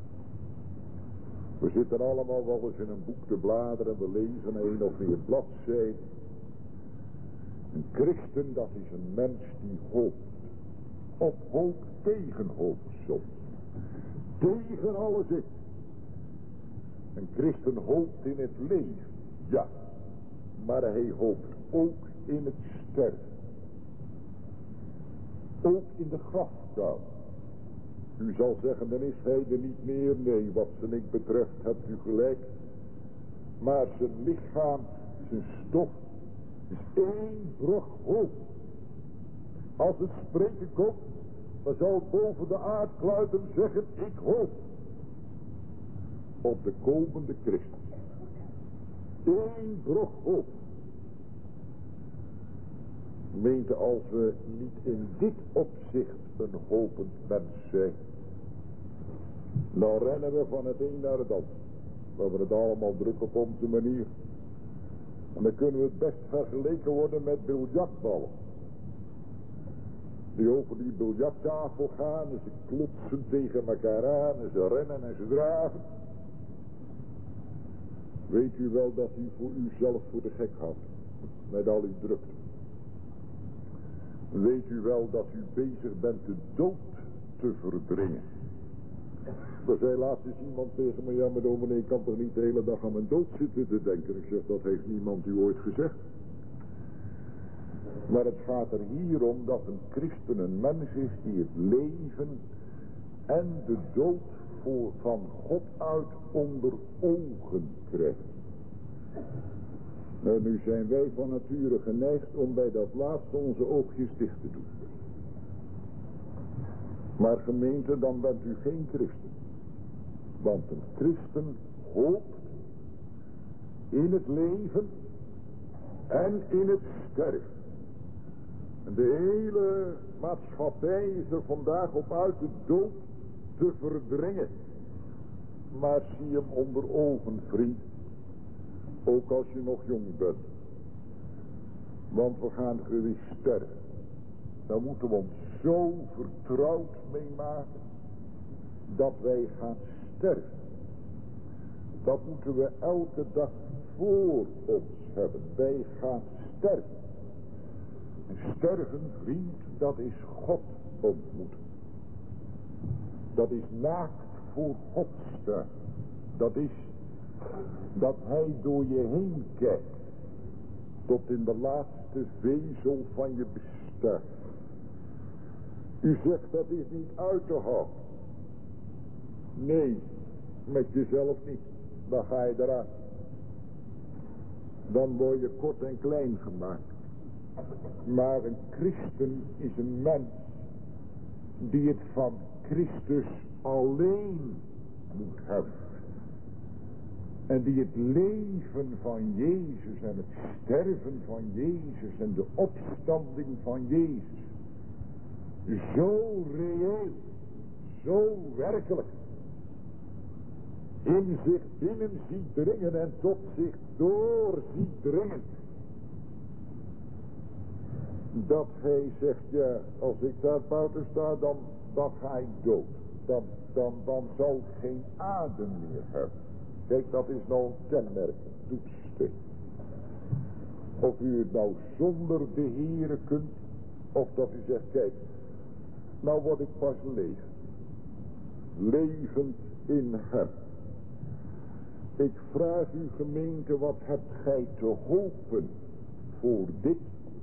We zitten allemaal wel eens in een boek te bladeren, we lezen een of meer bladzijden. Een christen, dat is een mens die hoopt. Op hoop tegen hoop soms. Tegen alles in. Een christen hoopt in het leven, ja. Maar hij hoopt ook in het sterven. Ook in de grafkuil. U zal zeggen, dan is hij er niet meer. Nee, wat zijn ik betreft hebt u gelijk. Maar zijn lichaam, zijn stof, is één brug hoog. Als het spreken komt, dan zal het boven de aardkluiten zeggen, ik hoop op de komende Christus. Eén brug hoog. Gemeente, als we niet in dit opzicht een hopend mens zijn, dan rennen we van het een naar het ander. We hebben het allemaal druk op onze manier. En dan kunnen we het best vergeleken worden met biljartballen. Die over die biljarttafel gaan en ze klotsen tegen elkaar aan en ze rennen en ze draven. Weet u wel dat u voor uzelf voor de gek houdt, met al uw drukte. Weet u wel dat u bezig bent de dood te verdringen. Er zei laatst eens iemand tegen me, ja maar dominee, ik kan toch niet de hele dag aan mijn dood zitten te denken. Ik zeg, dat heeft niemand u ooit gezegd. Maar het gaat er hier om dat een christen een mens is die het leven en de dood voor, van God uit onder ogen krijgt. Nou, nu zijn wij van nature geneigd om bij dat laatste onze oogjes dicht te doen. Maar gemeente, dan bent u geen christen. Want een christen hoopt in het leven en in het sterven. En de hele maatschappij is er vandaag op uit de dood te verdringen. Maar zie hem onder ogen, vriend. Ook als je nog jong bent. Want we gaan gewis sterven. Daar moeten we ons zo vertrouwd mee maken. Dat wij gaan sterven. Dat moeten we elke dag voor ons hebben. Wij gaan sterven. En sterven, vriend, dat is God ontmoeten. Dat is naakt voor God staan. Dat is dat hij door je heen kijkt. Tot in de laatste vezel van je bestaan. U zegt dat is niet uit te houden. Nee, met jezelf niet. Dan ga je eraan. Dan word je kort en klein gemaakt. Maar een christen is een mens die het van Christus alleen moet hebben. En die het leven van Jezus en het sterven van Jezus en de opstanding van Jezus zo reëel, zo werkelijk in zich binnen ziet dringen en tot zich door ziet dringen. Dat hij zegt, ja, als ik daar buiten sta, dan, dan ga ik dood. Dan, dan, dan zal ik geen adem meer hebben. Kijk, dat is nou een kenmerk, een toetssteen. Of u het nou zonder de Heere kunt, of dat u zegt, kijk, nou word ik pas levend. Levend in hem. Ik vraag u gemeente, wat hebt gij te hopen voor dit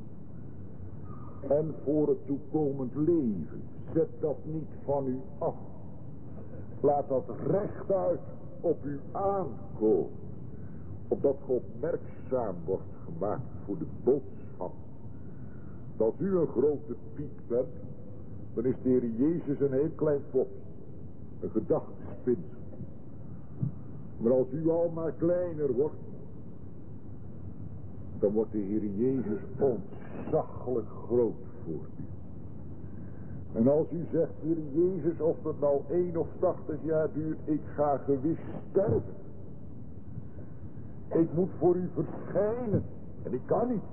en voor het toekomend leven? Zet dat niet van u af. Laat dat rechtuit op u aankomen. Opdat God merkzaam wordt gemaakt voor de boodschap. Als u een grote piek bent, dan is de Heer Jezus een heel klein pop. Een gedachtespinsel. Maar als u al maar kleiner wordt, dan wordt de Heer Jezus ontzaglijk groot voor u. En als u zegt, Heer Jezus, of het nou één of tachtig jaar duurt, ik ga gewis sterven. Ik moet voor u verschijnen. En ik kan niet.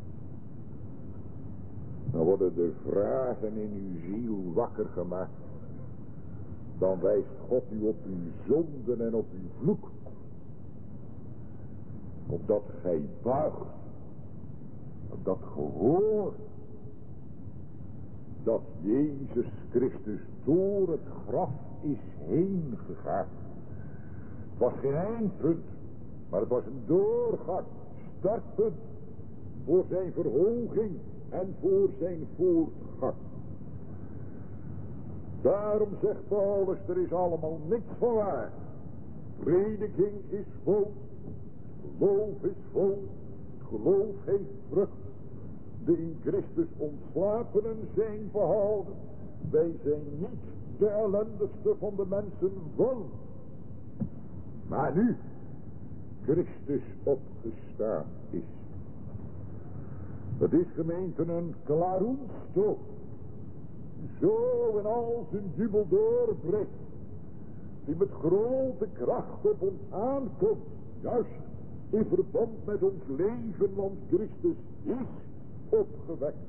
Dan worden de vragen in uw ziel wakker gemaakt. Dan wijst God u op uw zonden en op uw vloek. Opdat gij buigt. Opdat gehoor. Dat Jezus Christus door het graf is heen gegaan. Het was geen eindpunt. Maar het was een doorgang. Startpunt. Voor zijn verhoging. En voor zijn voortgang. Daarom zegt Paulus, er is allemaal niks van waar. Prediking is vol. Geloof is vol. Geloof heeft vrucht. De in Christus ontslapenen zijn behouden. Wij zijn niet de ellendigste van de mensen van. Maar nu Christus opgestaan is. Het is gemeente een klaroenstoot. Zo in al zijn jubel doorbreekt. Die met grote kracht op ons aankomt. Juist in verband met ons leven, want Christus is opgewekt.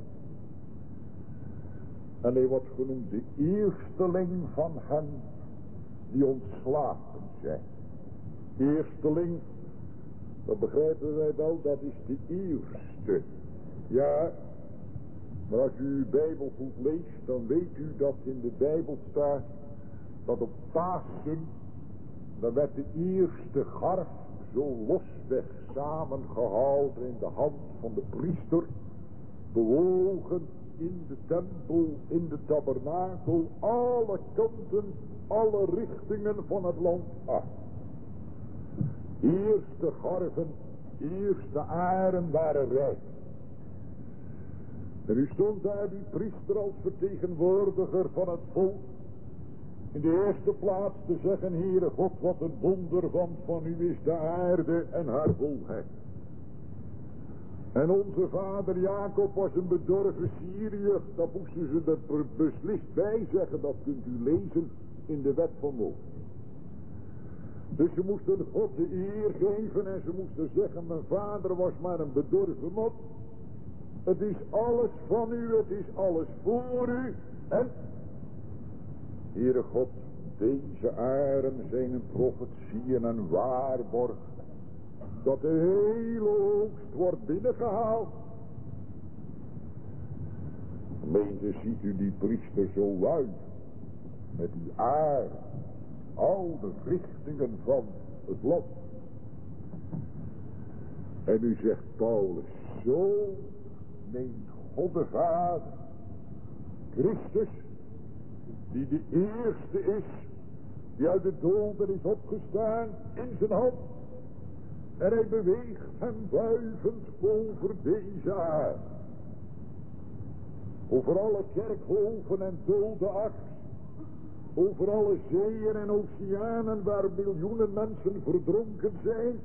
En hij wordt genoemd de eersteling van hen die ontslapen zijn. Eersteling, dat begrijpen wij wel, dat is de eerste. Ja, maar als u uw Bijbel goed leest, dan weet u dat in de Bijbel staat dat op Pasen, dan werd de eerste garf zo losweg samengehouden in de hand van de priester, bewogen in de tempel, in de tabernakel, alle kanten, alle richtingen van het land af. Eerste garven, eerste aren waren rijk. En u stond daar die priester als vertegenwoordiger van het volk. In de eerste plaats te zeggen, Heere God, wat een wonder van, van u is de aarde en haar volheid. En onze vader Jacob was een bedorven Syriër. Dat moesten ze er beslist bij zeggen. Dat kunt u lezen in de wet van Mozes. Dus ze moesten God de eer geven en ze moesten zeggen, mijn vader was maar een bedorven man. Het is alles van u, het is alles voor u. En, Heere God, deze aren zijn een profetie en een waarborg. Dat de hele oogst wordt binnengehaald. Gemeente, ziet u die priester zo luid. met die aarde, al de richtingen van het land. En nu zegt Paulus, zo neemt God de Vader Christus, die de eerste is, die uit de doden is opgestaan, in zijn hand. En hij beweegt hem wuivend over deze aarde. Over alle kerkhoven en dode aks. Over alle zeeën en oceanen waar miljoenen mensen verdronken zijn.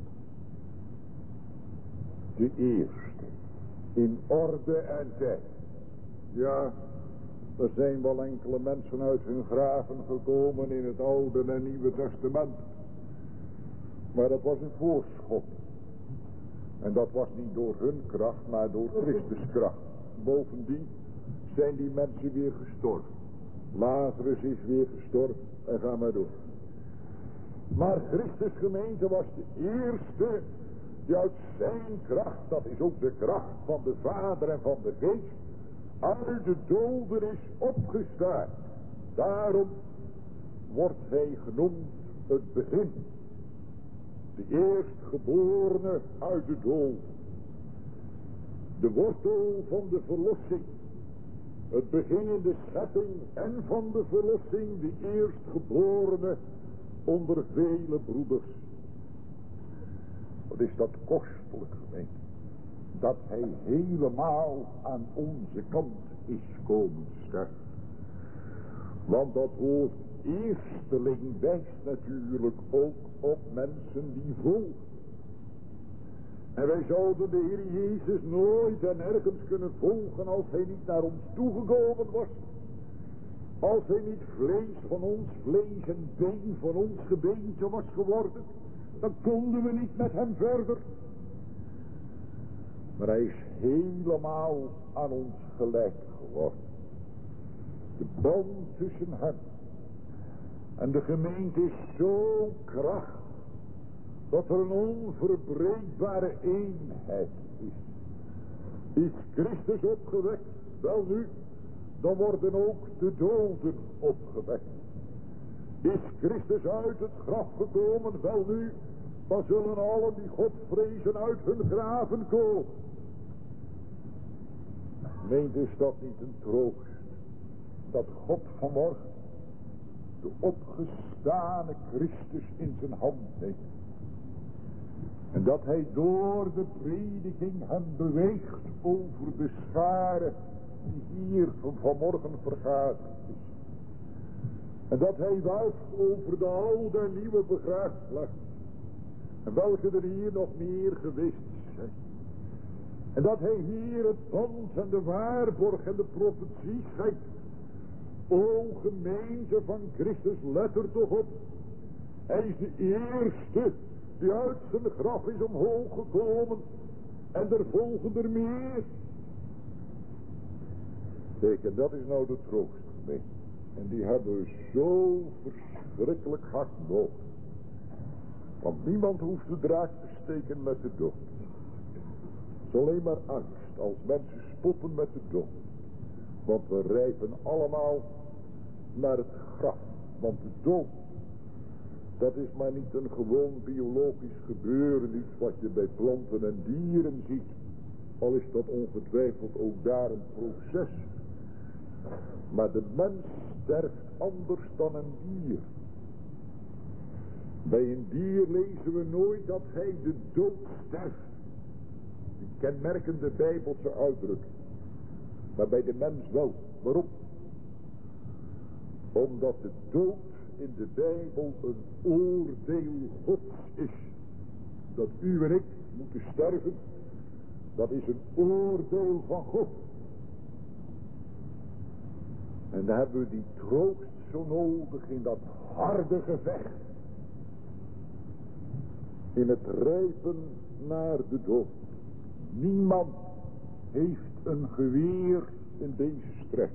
De eerste. In orde en tijd. Ja, er zijn wel enkele mensen uit hun graven gekomen in het Oude en Nieuwe Testament. Maar dat was een voorschot. En dat was niet door hun kracht, maar door Christus kracht. Bovendien zijn die mensen weer gestorven. Lazarus is weer gestorven en ga maar door. Maar Christus gemeente was de eerste die uit zijn kracht, dat is ook de kracht van de Vader en van de Geest, uit de doden is opgestaan. Daarom wordt hij genoemd het begin. De eerstgeborene uit de dood. De wortel van de verlossing. Het begin in de schepping en van de verlossing. De eerstgeborene onder vele broeders. Wat is dat kostelijk, gemeente. Dat hij helemaal aan onze kant is komen staan. Want dat woord eersteling wijst natuurlijk ook op mensen die volgen. En wij zouden de Heer Jezus nooit en ergens kunnen volgen als hij niet naar ons toegekomen was. Als hij niet vlees van ons vlees en been van ons gebeente was geworden. Dan konden we niet met hem verder. Maar hij is helemaal aan ons gelijk geworden. De band tussen hem en de gemeente is zo krachtig dat er een onverbreekbare eenheid is. Is Christus opgewekt? Wel nu, dan worden ook de doden opgewekt. Is Christus uit het graf gekomen? Wel nu, dan zullen allen die God vrezen uit hun graven komen. Meent is dat niet een troost? Dat God vanmorgen de opgestane Christus in zijn hand neemt. En dat hij door de prediking hem beweegt over de schare die hier van vanmorgen vergaderd is. En dat hij wuift over de oude en nieuwe begraafplaats. En welke er hier nog meer geweest zijn. En dat hij hier het band en de waarborg en de profetie schijnt. O gemeente van Christus, let er toch op. Hij is de eerste die uit zijn graf is omhoog gekomen. En er volgen er meer. Kijk, en dat is nou de troost, gemeente. En die hebben we zo verschrikkelijk hard nodig. Want niemand hoeft de draak te steken met de dood. Het is alleen maar angst als mensen spotten met de dood. Want we rijpen allemaal naar het graf. Want de dood, dat is maar niet een gewoon biologisch gebeuren. Iets wat je bij planten en dieren ziet. Al is dat ongetwijfeld ook daar een proces. Maar de mens sterft anders dan een dier. Bij een dier lezen we nooit dat hij de dood sterft. Die kenmerkende Bijbelse uitdrukking. Maar bij de mens wel. Waarom? Omdat de dood in de Bijbel een oordeel Gods is. Dat u en ik moeten sterven. Dat is een oordeel van God. En dan hebben we die troost zo nodig in dat harde gevecht. In het rijpen naar de dood. Niemand heeft een geweer in deze strijd.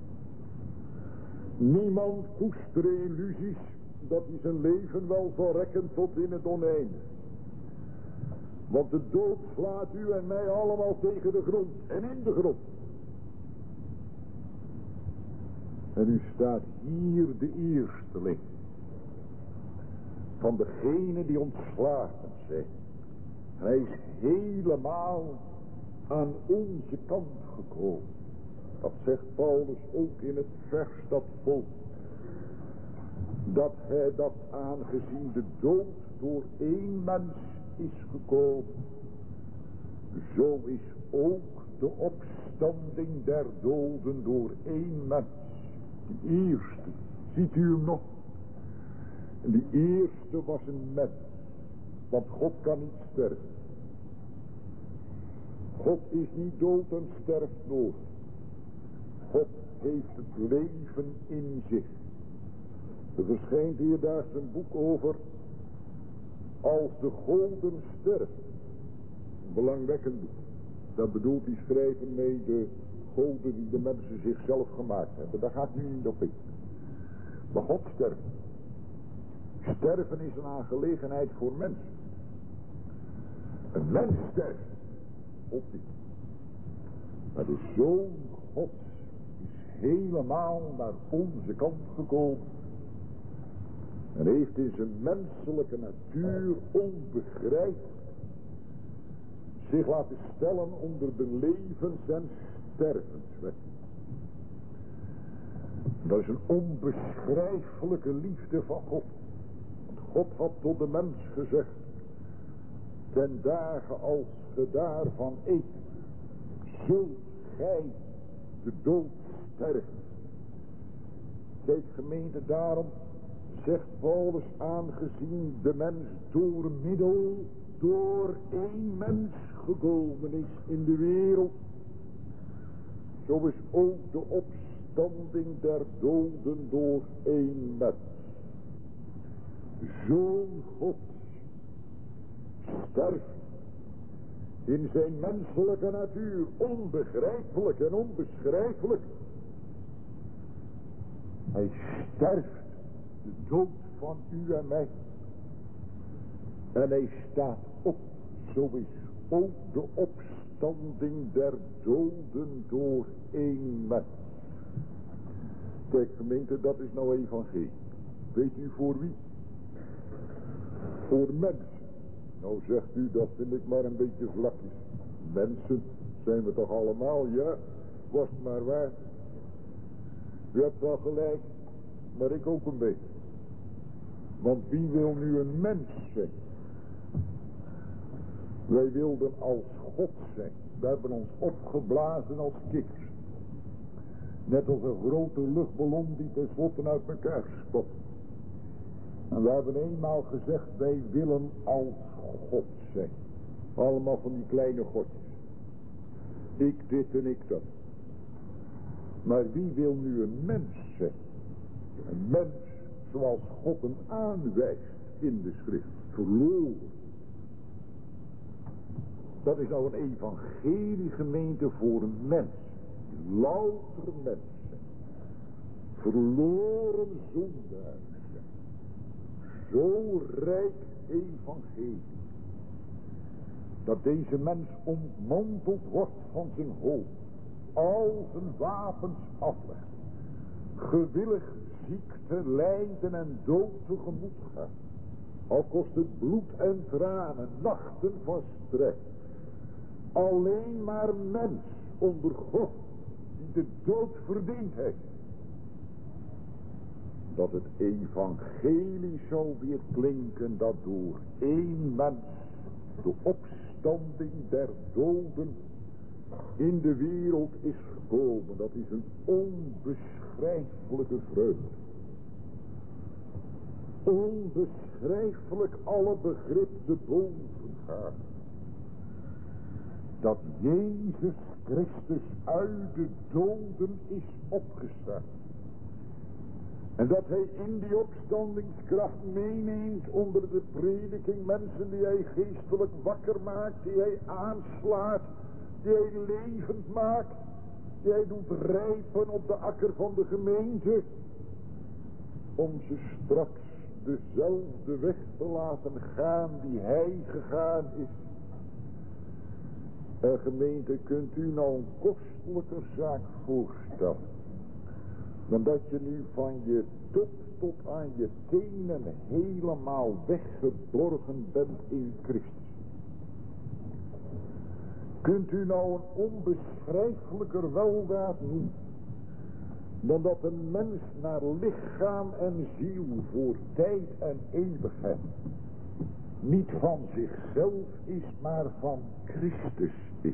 Niemand koestert illusies dat hij zijn leven wel zal rekken tot in het oneindige. Want de dood slaat u en mij allemaal tegen de grond en in de grond. En u staat hier de eersteling van degene die ontslagen zijn. Hij is helemaal aan onze kant gekomen. Dat zegt Paulus ook in het vers dat volgt. Dat hij dat aangezien de dood door één mens is gekomen, zo is ook de opstanding der doden door één mens. Die eerste, ziet u hem nog? En die eerste was een mens, want God kan niet sterven. God is niet dood en sterft nooit. God heeft het leven in zich. Er verschijnt hier daar een boek over als de goden sterven. Een belangwekkend boek. Dat bedoelt die schrijven mee de goden die de mensen zichzelf gemaakt hebben. Daar ga ik nu niet op in. Maar God sterft. Sterven is een aangelegenheid voor mensen. Een mens sterft. Of niet. Maar de Zoon Gods is helemaal naar onze kant gekomen. En heeft in zijn menselijke natuur onbegrijpelijk zich laten stellen onder de levens- en stervenswet. Dat is een onbeschrijfelijke liefde van God. Want God had tot de mens gezegd: ten dagen als ge daarvan eet, zult gij de dood sterven. Kijk gemeente, daarom zegt Paulus, aangezien de mens door middel, door één mens gekomen is in de wereld, zo is ook de opstanding der doden door één mens. Zoon Gods sterft in zijn menselijke natuur, onbegrijpelijk en onbeschrijfelijk. Hij sterft de dood van u en mij. En hij staat op, zo is ook de opstanding der doden door één mens. Kijk gemeente, dat is nou evangelie. Weet u voor wie? Voor mensen. Nou zegt u, dat vind ik maar een beetje vlakjes. Mensen zijn we toch allemaal, ja? Was het maar waar. U hebt wel gelijk, maar ik ook een beetje. Want wie wil nu een mens zijn? Wij wilden als God zijn. We hebben ons opgeblazen als kikkers. Net als een grote luchtballon die tenslotte uit elkaar spot. En we hebben eenmaal gezegd, wij willen als God zijn. Allemaal van die kleine godjes. Ik dit en ik dat. Maar wie wil nu een mens zijn? Een mens zoals God hem aanwijst in de schrift. Verloren. Dat is nou een evangeliegemeente voor een mens. Louter mensen. Verloren zondaars. Zo rijk evangelie. Dat deze mens ontmanteld wordt van zijn hoofd. Al zijn wapens aflegt. Gewillig ziekte, lijden en dood tegemoet gaat. Al kost het bloed en tranen, nachten van strijd. Alleen maar mens onder God die de dood verdiend heeft. Dat het evangelie zou weer klinken dat door één mens de opstanding der doden in de wereld is gekomen. Dat is een onbeschrijfelijke vreugde. Onbeschrijfelijk alle begrip te boven gaat. Dat Jezus Christus uit de doden is opgestaan. En dat hij in die opstandingskracht meeneemt onder de prediking mensen die hij geestelijk wakker maakt, die hij aanslaat, die hij levend maakt, die hij doet rijpen op de akker van de gemeente, om ze straks dezelfde weg te laten gaan die hij gegaan is. En gemeente, kunt u nou een kostelijke zaak voorstellen? Dan dat je nu van je top tot aan je tenen helemaal weggeborgen bent in Christus. Kunt u nou een onbeschrijfelijker weldaad noemen dan dat een mens naar lichaam en ziel voor tijd en eeuwigheid niet van zichzelf is, maar van Christus is.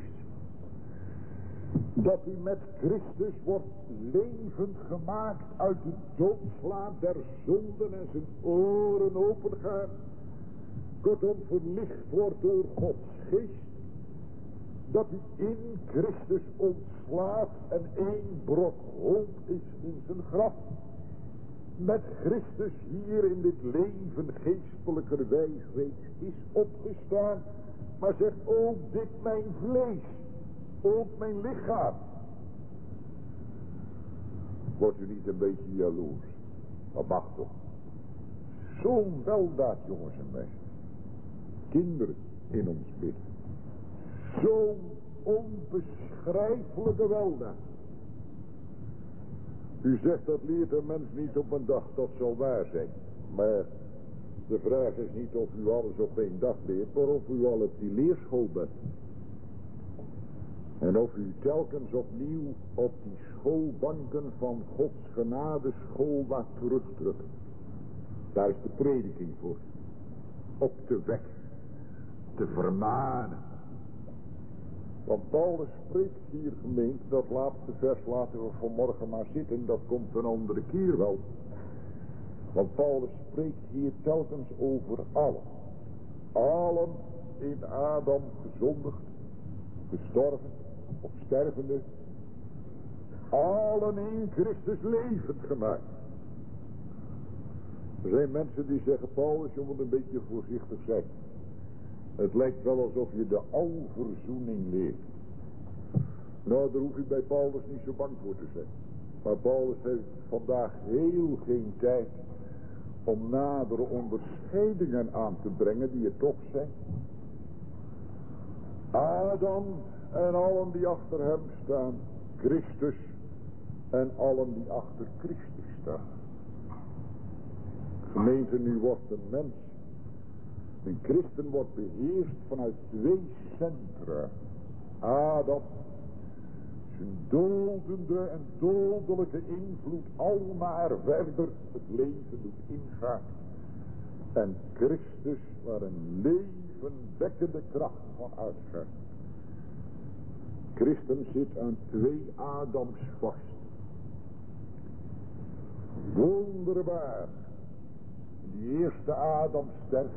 Dat u met Christus wordt levend gemaakt uit de doodslaap der zonden en zijn oren opengaan. Kortom verlicht wordt door Gods geest. Dat u in Christus ontslaat en één brok hoop is in zijn graf. Met Christus hier in dit leven geestelijkerwijs reeds is opgestaan. Maar zegt ook dit mijn vlees. Ook mijn lichaam. Wordt u niet een beetje jaloers? Dat mag toch. Zo'n weldaad, jongens en meisjes. Kinderen in ons midden. Zo'n onbeschrijfelijke weldaad. U zegt dat leert een mens niet op een dag, dat zal waar zijn. Maar de vraag is niet of u alles op één dag leert, maar of u al op die leerschool bent. En of u telkens opnieuw op die schoolbanken van Gods genadeschool wat terugdrukt. Daar is de prediking voor. Op te wekken. Te vermanen. Want Paulus spreekt hier, gemeente, dat laatste vers laten we vanmorgen maar zitten. Dat komt een andere keer wel. Want Paulus spreekt hier telkens over allen. Allen in Adam gezondigd, gestorven of stervende. Allen in Christus levend gemaakt. Er zijn mensen die zeggen, Paulus, je moet een beetje voorzichtig zijn. Het lijkt wel alsof je de alverzoening leert. Nou, daar hoef je bij Paulus niet zo bang voor te zijn. Maar Paulus heeft vandaag heel geen tijd om nadere onderscheidingen aan te brengen die er toch zijn. Adam en allen die achter hem staan. Christus en allen die achter Christus staan. Gemeente, nu wordt een mens, een christen wordt beheerst vanuit twee centra. Adam, zijn dodende en dodelijke invloed al maar verder het leven doet ingaan. En Christus, waar een levenwekkende kracht van uitgaat. Christen zit aan twee Adams vast. Wonderbaar. Die eerste Adam sterft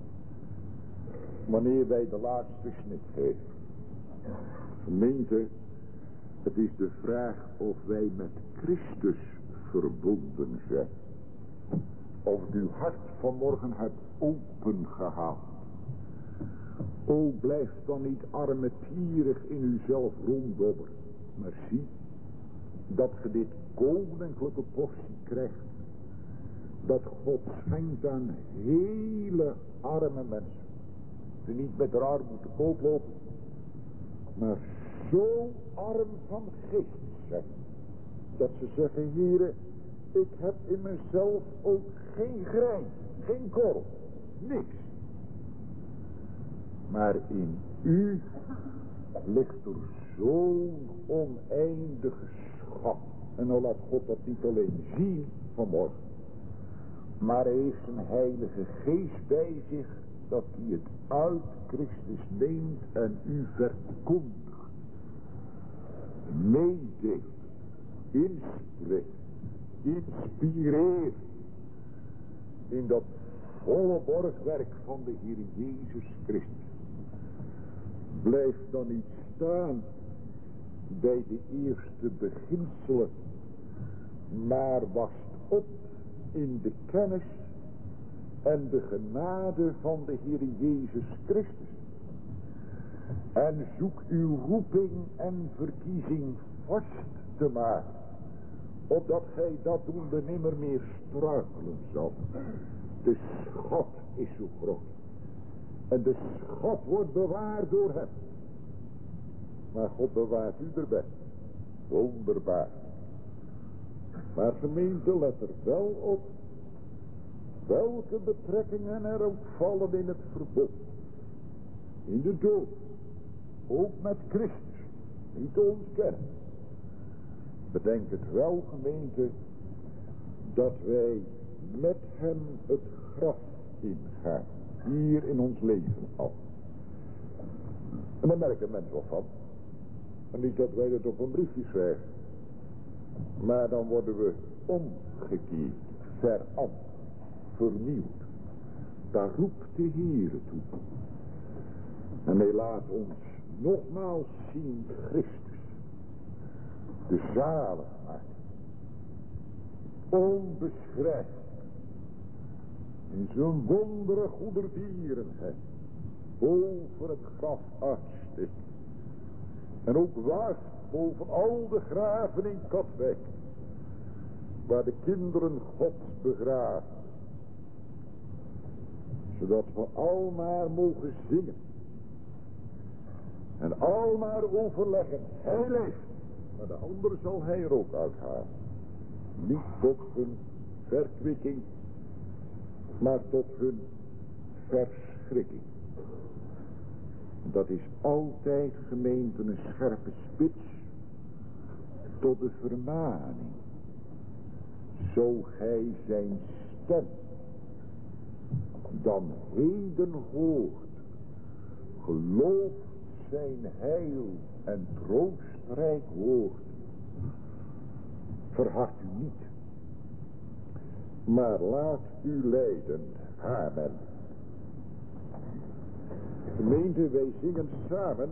wanneer wij de laatste snit geven. Gemeente, het is de vraag of wij met Christus verbonden zijn. Of u uw hart vanmorgen hebt opengehaald. O, blijf dan niet armetierig in uzelf ronddobberen. Maar zie dat ge dit koninklijke portie krijgt. Dat God schenkt aan hele arme mensen. Die niet met haar armoede te koop lopen. Maar zo arm van geest zijn. Dat ze zeggen, Heere, ik heb in mezelf ook geen grein. Geen korrel. Niks. Maar in u ligt er zo'n oneindige schat. En nou laat God dat niet alleen zien vanmorgen. Maar hij heeft zijn heilige geest bij zich. Dat hij het uit Christus neemt en u verkondigt. Meedeelt. Inspreekt. Inspireert. In dat volle borgwerk van de Heer Jezus Christus. Blijf dan niet staan bij de eerste beginselen. Maar wast op in de kennis en de genade van de Heer Jezus Christus. En zoek uw roeping en verkiezing vast te maken. Opdat gij dat doende nimmer meer struikelen zal. De schat is zo groot. En de schat wordt bewaard door hem. Maar God bewaart u erbij. Wonderbaar. Maar gemeente, let er wel op welke betrekkingen er ook vallen in het verbond. In de dood. Ook met Christus. Niet te ontkennen. Bedenk het wel, gemeente, dat wij met hem het graf ingaan. Hier in ons leven al. En daar merkt de mens wel van. En niet dat wij het op een briefje schrijven. Maar dan worden we omgekeerd, veranderd, vernieuwd. Daar roept de Heere toe. En hij laat ons nogmaals zien Christus. De zaligheid. Onbeschrijfelijk. In zijn wondere goederdierenheid. Boven het graf uitstikt. En ook waast boven al de graven in Katwijk. Waar de kinderen God begraven. Zodat we al maar mogen zingen. En al maar overleggen. Hij leeft. Maar de ander zal hij er ook uithalen. Niet tot hun verkwikking. Maar tot hun verschrikking. Dat is altijd, gemeente, een scherpe spits tot de vermaning. Zo gij zijn stem dan heden hoort, gelooft zijn heil en troostrijk woord. Verhard u niet, maar laat u leiden. Amen. Gemeente, wij zingen samen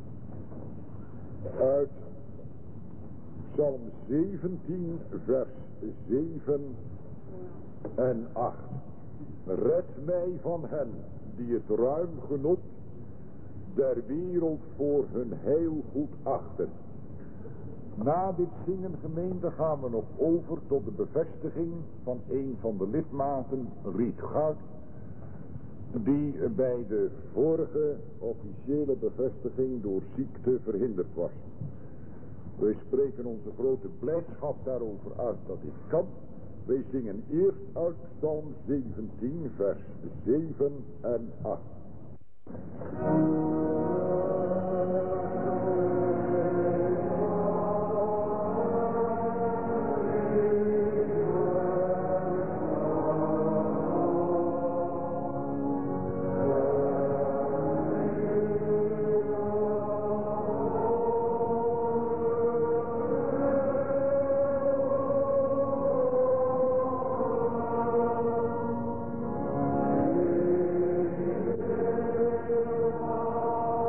uit Psalm zeventien, vers zeven en acht. Red mij van hen die het ruim genot der wereld voor hun heil goed achten. Na dit zingen, gemeente, gaan we nog over tot de bevestiging van een van de lidmaten, Riet Goud, die bij de vorige officiële bevestiging door ziekte verhinderd was. Wij spreken onze grote blijdschap daarover uit dat dit kan. Wij zingen eerst uit Psalm zeventien, vers zeven en acht. Oh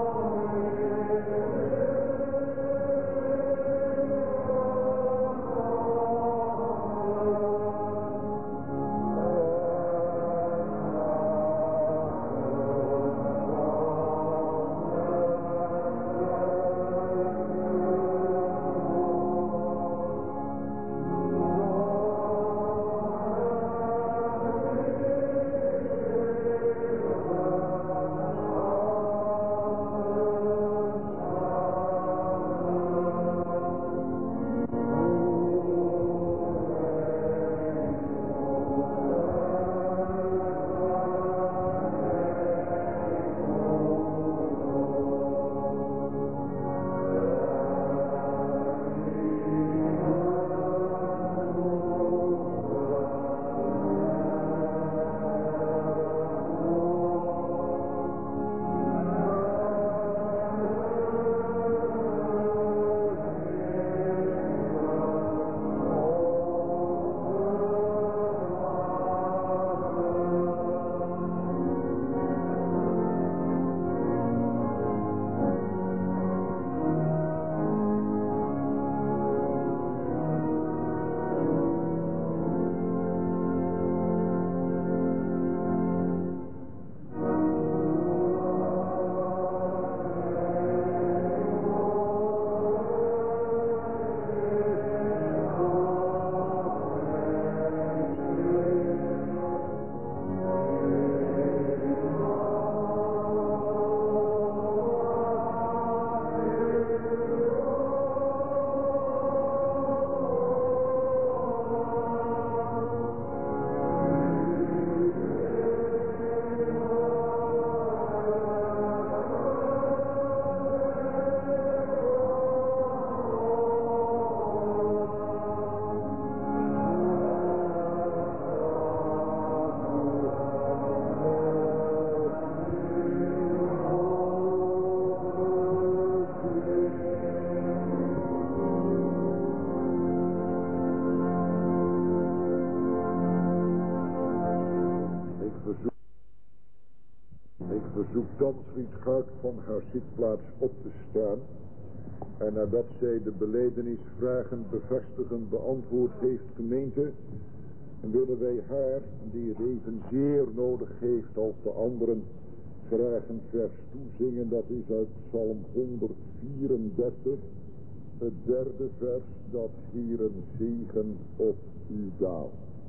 verzoekt Danfried Guik van haar zitplaats op te staan. En nadat zij de belijdenisvragen bevestigend beantwoord heeft, gemeente, willen wij haar, die het evenzeer nodig heeft als de anderen, graag een vers toezingen. Dat is uit Psalm honderdvierendertig, het derde vers, dat hier een zegen op u daalt.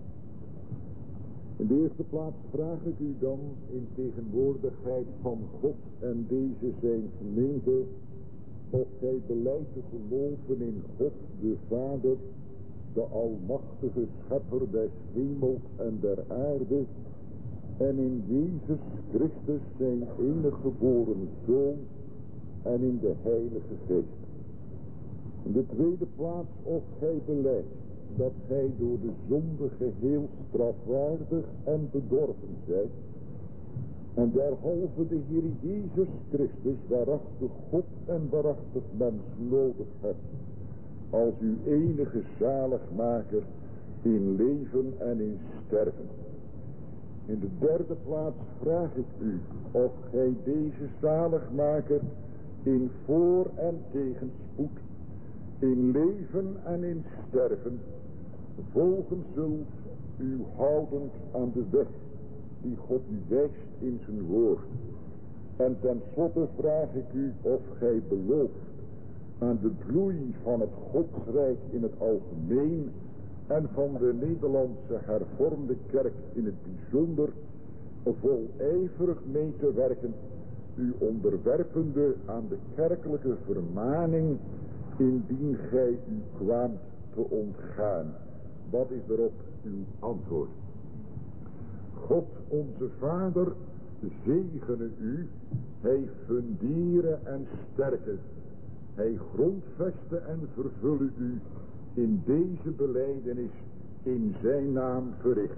In de eerste plaats vraag ik u dan in tegenwoordigheid van God en deze zijn gemeente, of gij beleidt te geloven in God de Vader, de almachtige schepper des hemels en der aarde, en in Jezus Christus zijn enige geboren Zoon en in de Heilige Geest. In de tweede plaats of gij beleidt dat gij door de zonde geheel strafwaardig en bedorven zijt, en derhalve de Heer Jezus Christus, waarachtig God en waarachtig mens, nodig hebt als uw enige zaligmaker in leven en in sterven. In de derde plaats vraag ik u of gij deze zaligmaker in voor- en tegenspoed, in leven en in sterven, volgen zult, u houdend aan de weg die God u wijst in zijn woord. En tenslotte vraag ik u of gij belooft aan de bloei van het Godsrijk in het algemeen en van de Nederlandse hervormde kerk in het bijzonder vol ijverig mee te werken, u onderwerpende aan de kerkelijke vermaning, indien gij u kwaamt te ontgaan. Wat is erop uw antwoord? God onze Vader zegene u, hij fundiere en sterke, hij grondveste en vervulle u in deze belijdenis in zijn naam verricht.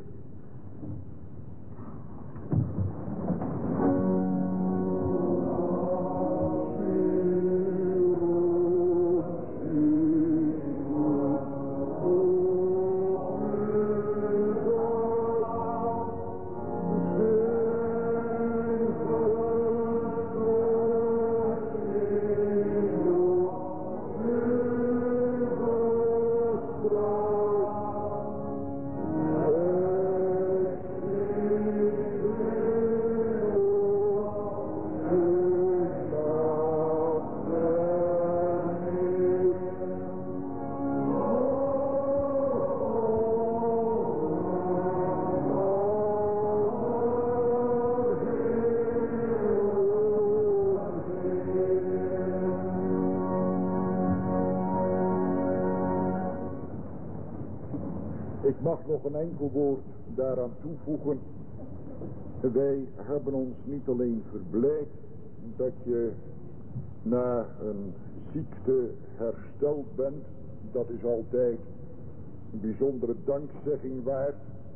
Ik mag nog een enkel woord daaraan toevoegen. Wij hebben ons niet alleen verblijd dat je na een ziekte hersteld bent. Dat is altijd een bijzondere dankzegging waard.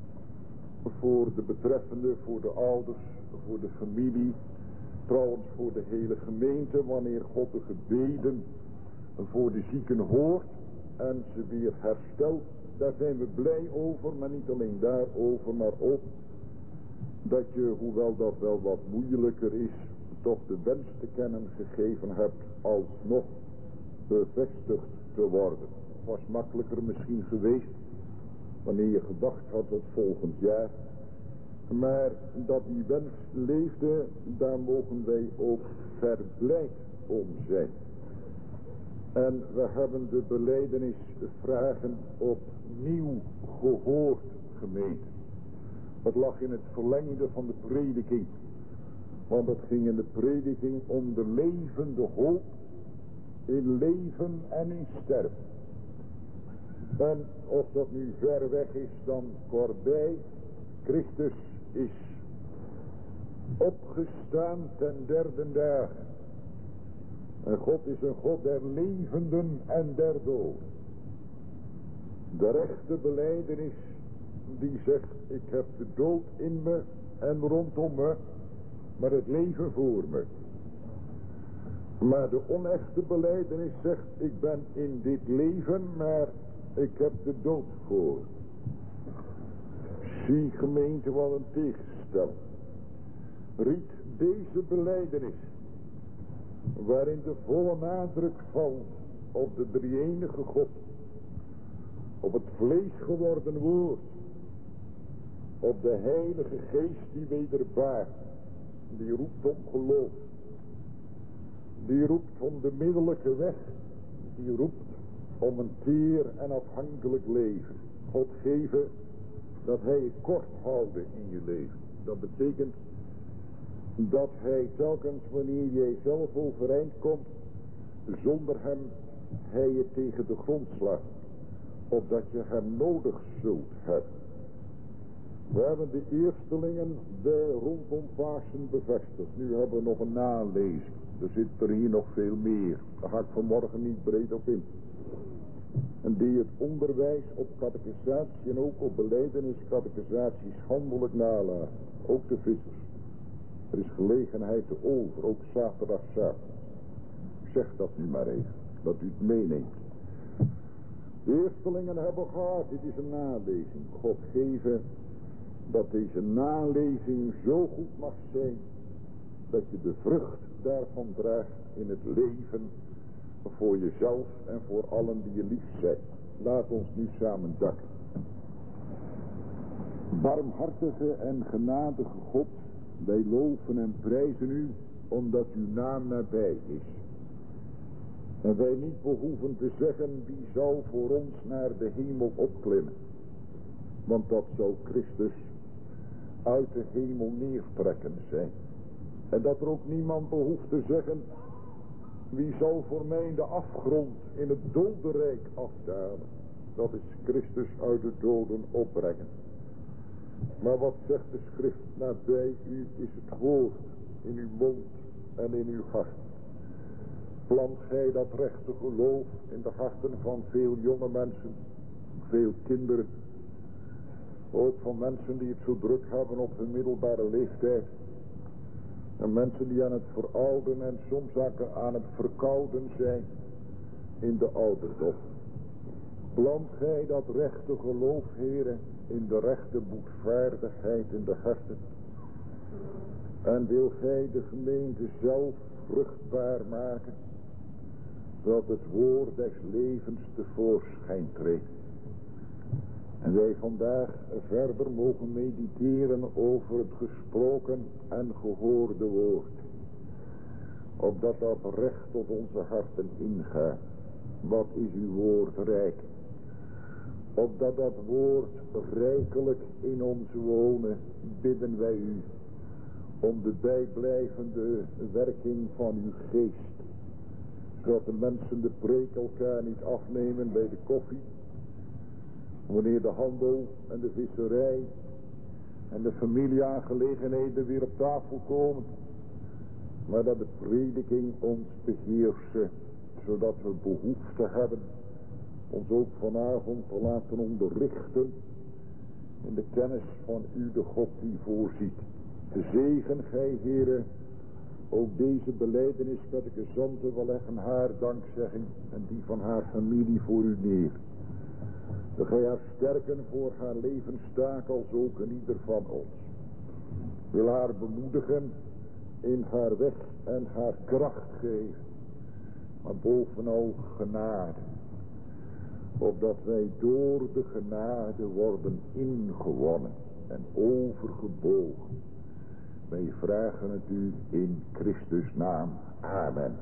Voor de betreffende, voor de ouders, voor de familie. Trouwens voor de hele gemeente, wanneer God de gebeden voor de zieken hoort en ze weer herstelt. Daar zijn we blij over, maar niet alleen daarover, maar ook dat je, hoewel dat wel wat moeilijker is, toch de wens te kennen gegeven hebt alsnog bevestigd te worden. Het was makkelijker misschien geweest wanneer je gedacht had tot volgend jaar. Maar dat die wens leefde, daar mogen wij ook verblijd om zijn. En we hebben de belijdenisvragen opnieuw gehoord, gemeente. Het lag in het verlengde van de prediking. Want het ging in de prediking om de levende hoop in leven en in sterven. En of dat nu ver weg is dan voorbij, Christus is opgestaan ten derde dagen. En God is een God der levenden en der doden. De rechte belijdenis die zegt, ik heb de dood in me en rondom me, maar het leven voor me. Maar de onechte belijdenis zegt, ik ben in dit leven, maar ik heb de dood voor. Zie gemeente, wat een tegenstelling. Riet deze belijdenis, waarin de volle nadruk valt op de drie-enige God, op het vlees geworden woord, op de heilige geest die wederbaart, die roept om geloof, die roept om de middellijke weg, die roept om een teer en afhankelijk leven. God geven dat hij je kort houden in je leven. Dat betekent dat hij telkens wanneer jij zelf overeind komt, zonder hem hij je tegen de grond slaat, opdat je hem nodig zult hebben. We hebben de eerstelingen bij rondom Pasen bevestigd. Nu hebben we nog een nalezing. Er zit er hier nog veel meer. Daar ga ik vanmorgen niet breed op in. En die het onderwijs op catechisatie en ook op belijdeniscatechisatie schandelijk nalaat. Ook de vissers. Er is gelegenheid te over, ook zaterdagavond. Zeg dat nu maar even, dat u het meeneemt. De eerstelingen hebben gehad, dit is een nalezing. God geven dat deze nalezing zo goed mag zijn, dat je de vrucht daarvan draagt in het leven voor jezelf en voor allen die je lief zijn. Laat ons nu samen danken. Barmhartige en genadige God, wij loven en prijzen u, omdat uw naam nabij is. En wij niet behoeven te zeggen, wie zal voor ons naar de hemel opklimmen. Want dat zou Christus uit de hemel neertrekken zijn. En dat er ook niemand behoeft te zeggen, wie zal voor mij in de afgrond, in het dodenrijk afdalen. Dat is Christus uit de doden opbrengen. Maar wat zegt de schrift? Nabij u is het woord in uw mond en in uw hart. Plant gij dat rechte geloof in de harten van veel jonge mensen, veel kinderen. Ook van mensen die het zo druk hebben op hun middelbare leeftijd. En mensen die aan het verouden en soms ook aan het verkouden zijn in de ouderdom. Plant gij dat rechte geloof, heren, in de rechte boetvaardigheid in de harten. En wil gij de gemeente zelf vruchtbaar maken, dat het woord des levens tevoorschijn treedt. En wij vandaag verder mogen mediteren over het gesproken en gehoorde woord. Opdat dat recht tot onze harten ingaat. Wat is uw woord rijk? Opdat dat woord rijkelijk in ons wonen, bidden wij u om de bijblijvende werking van uw geest. Zodat de mensen de preek elkaar niet afnemen bij de koffie. Wanneer de handel en de visserij en de familieaangelegenheden weer op tafel komen. Maar dat de prediking ons beheersen. Zodat we behoefte hebben ons ook vanavond te laten onderrichten in de kennis van u, de God die voorziet. Zegen gij, heren, ook deze belijdeniscatechisanten, we leggen haar dankzegging en die van haar familie voor u neer. Dat gij haar sterken voor haar levenstaak als ook in ieder van ons. Wil haar bemoedigen in haar weg en haar kracht geven. Maar bovenal genade. Opdat wij door de genade worden ingewonnen en overgebogen. Wij vragen het u in Christus naam. Amen.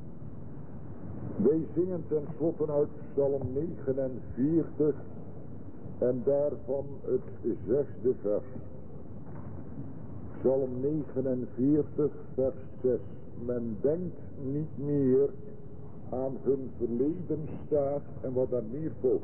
Wij zingen ten slotte uit Psalm negenenveertig en daarvan het zesde vers. Psalm negenenveertig vers zes. Men denkt niet meer aan hun verleden staat en wat daar meer volgt.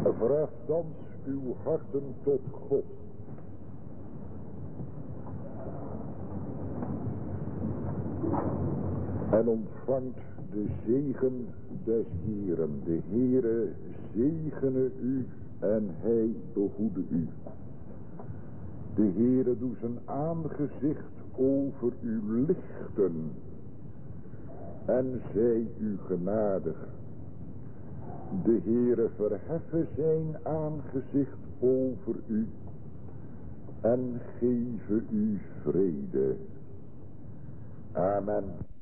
Verheft thans uw harten tot God. En ontvangt de zegen des Heeren. De Heere zegene u en hij behoede u. De Heere doet zijn aangezicht over u lichten en zij u genadig. De Heere verheffen zijn aangezicht over u en geven u vrede. Amen.